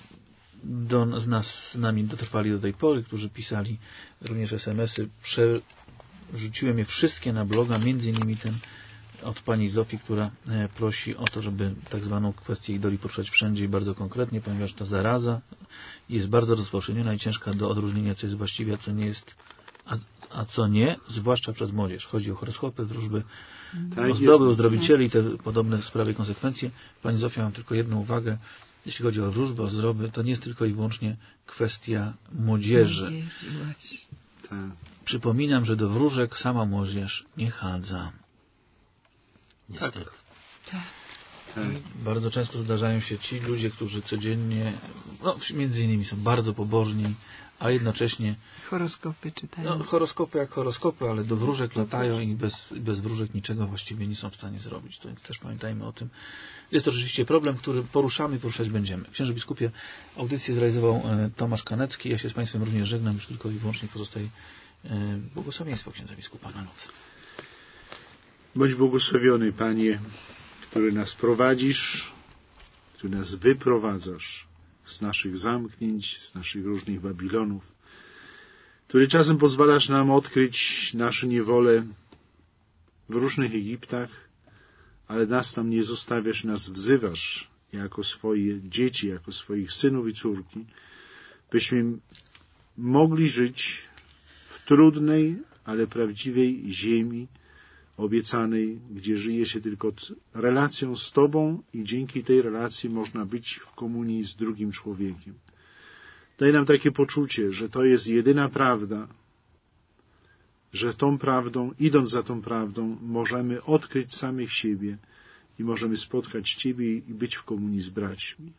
do, z nas, z nami dotrwali do tej pory, którzy pisali również es em esy. Przerzuciłem je wszystkie na bloga, między innymi ten od pani Zofii, która prosi o to, żeby tak zwaną kwestię idoli poruszać wszędzie i bardzo konkretnie, ponieważ ta zaraza jest bardzo rozpowszechniona i ciężka do odróżnienia, co jest właściwie, a co nie jest, a, a co nie, zwłaszcza przez młodzież. Chodzi o horoskopy, wróżby, tak, ozdoby, uzdrowicieli i te podobne sprawy, konsekwencje. Pani Zofia, mam tylko jedną uwagę. Jeśli chodzi o wróżby, ozdoby, to nie jest tylko i wyłącznie kwestia młodzieży. Tak. Przypominam, że do wróżek sama młodzież nie chadza. Niestety. Tak. Tak. Bardzo często zdarzają się ci ludzie, którzy codziennie, no, między innymi są bardzo pobożni, a jednocześnie horoskopy czytają. No, horoskopy jak horoskopy, ale do wróżek latają i bez, bez wróżek niczego właściwie nie są w stanie zrobić. To więc też pamiętajmy o tym. Jest to rzeczywiście problem, który poruszamy i poruszać będziemy. Księże biskupie, audycję zrealizował e, Tomasz Kanecki. Ja się z Państwem również żegnam. Już tylko i wyłącznie pozostaje e, błogosławieństwo księdza biskupa na noc. Bądź błogosławiony, Panie, który nas prowadzisz, który nas wyprowadzasz z naszych zamknięć, z naszych różnych Babilonów, który czasem pozwalasz nam odkryć nasze niewolę w różnych Egiptach, ale nas tam nie zostawiasz, nas wzywasz jako swoje dzieci, jako swoich synów i córki, byśmy mogli żyć w trudnej, ale prawdziwej ziemi, obiecanej, gdzie żyje się tylko relacją z Tobą i dzięki tej relacji można być w komunii z drugim człowiekiem. Daj nam takie poczucie, że to jest jedyna prawda, że tą prawdą, idąc za tą prawdą, możemy odkryć samych siebie i możemy spotkać Ciebie i być w komunii z braćmi.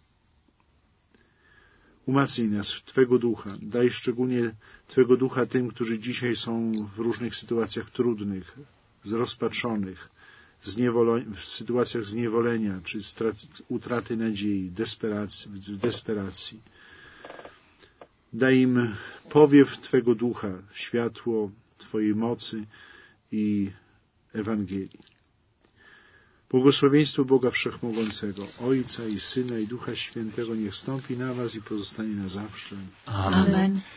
Umacnij nas w Twego Ducha. Daj szczególnie Twego Ducha tym, którzy dzisiaj są w różnych sytuacjach trudnych, zrozpaczonych, w sytuacjach zniewolenia, czy utraty nadziei, desperacji, desperacji. Daj im powiew Twego Ducha, światło Twojej mocy i Ewangelii. Błogosławieństwo Boga Wszechmogącego, Ojca i Syna i Ducha Świętego niech stąpi na Was i pozostanie na zawsze. Amen. Amen.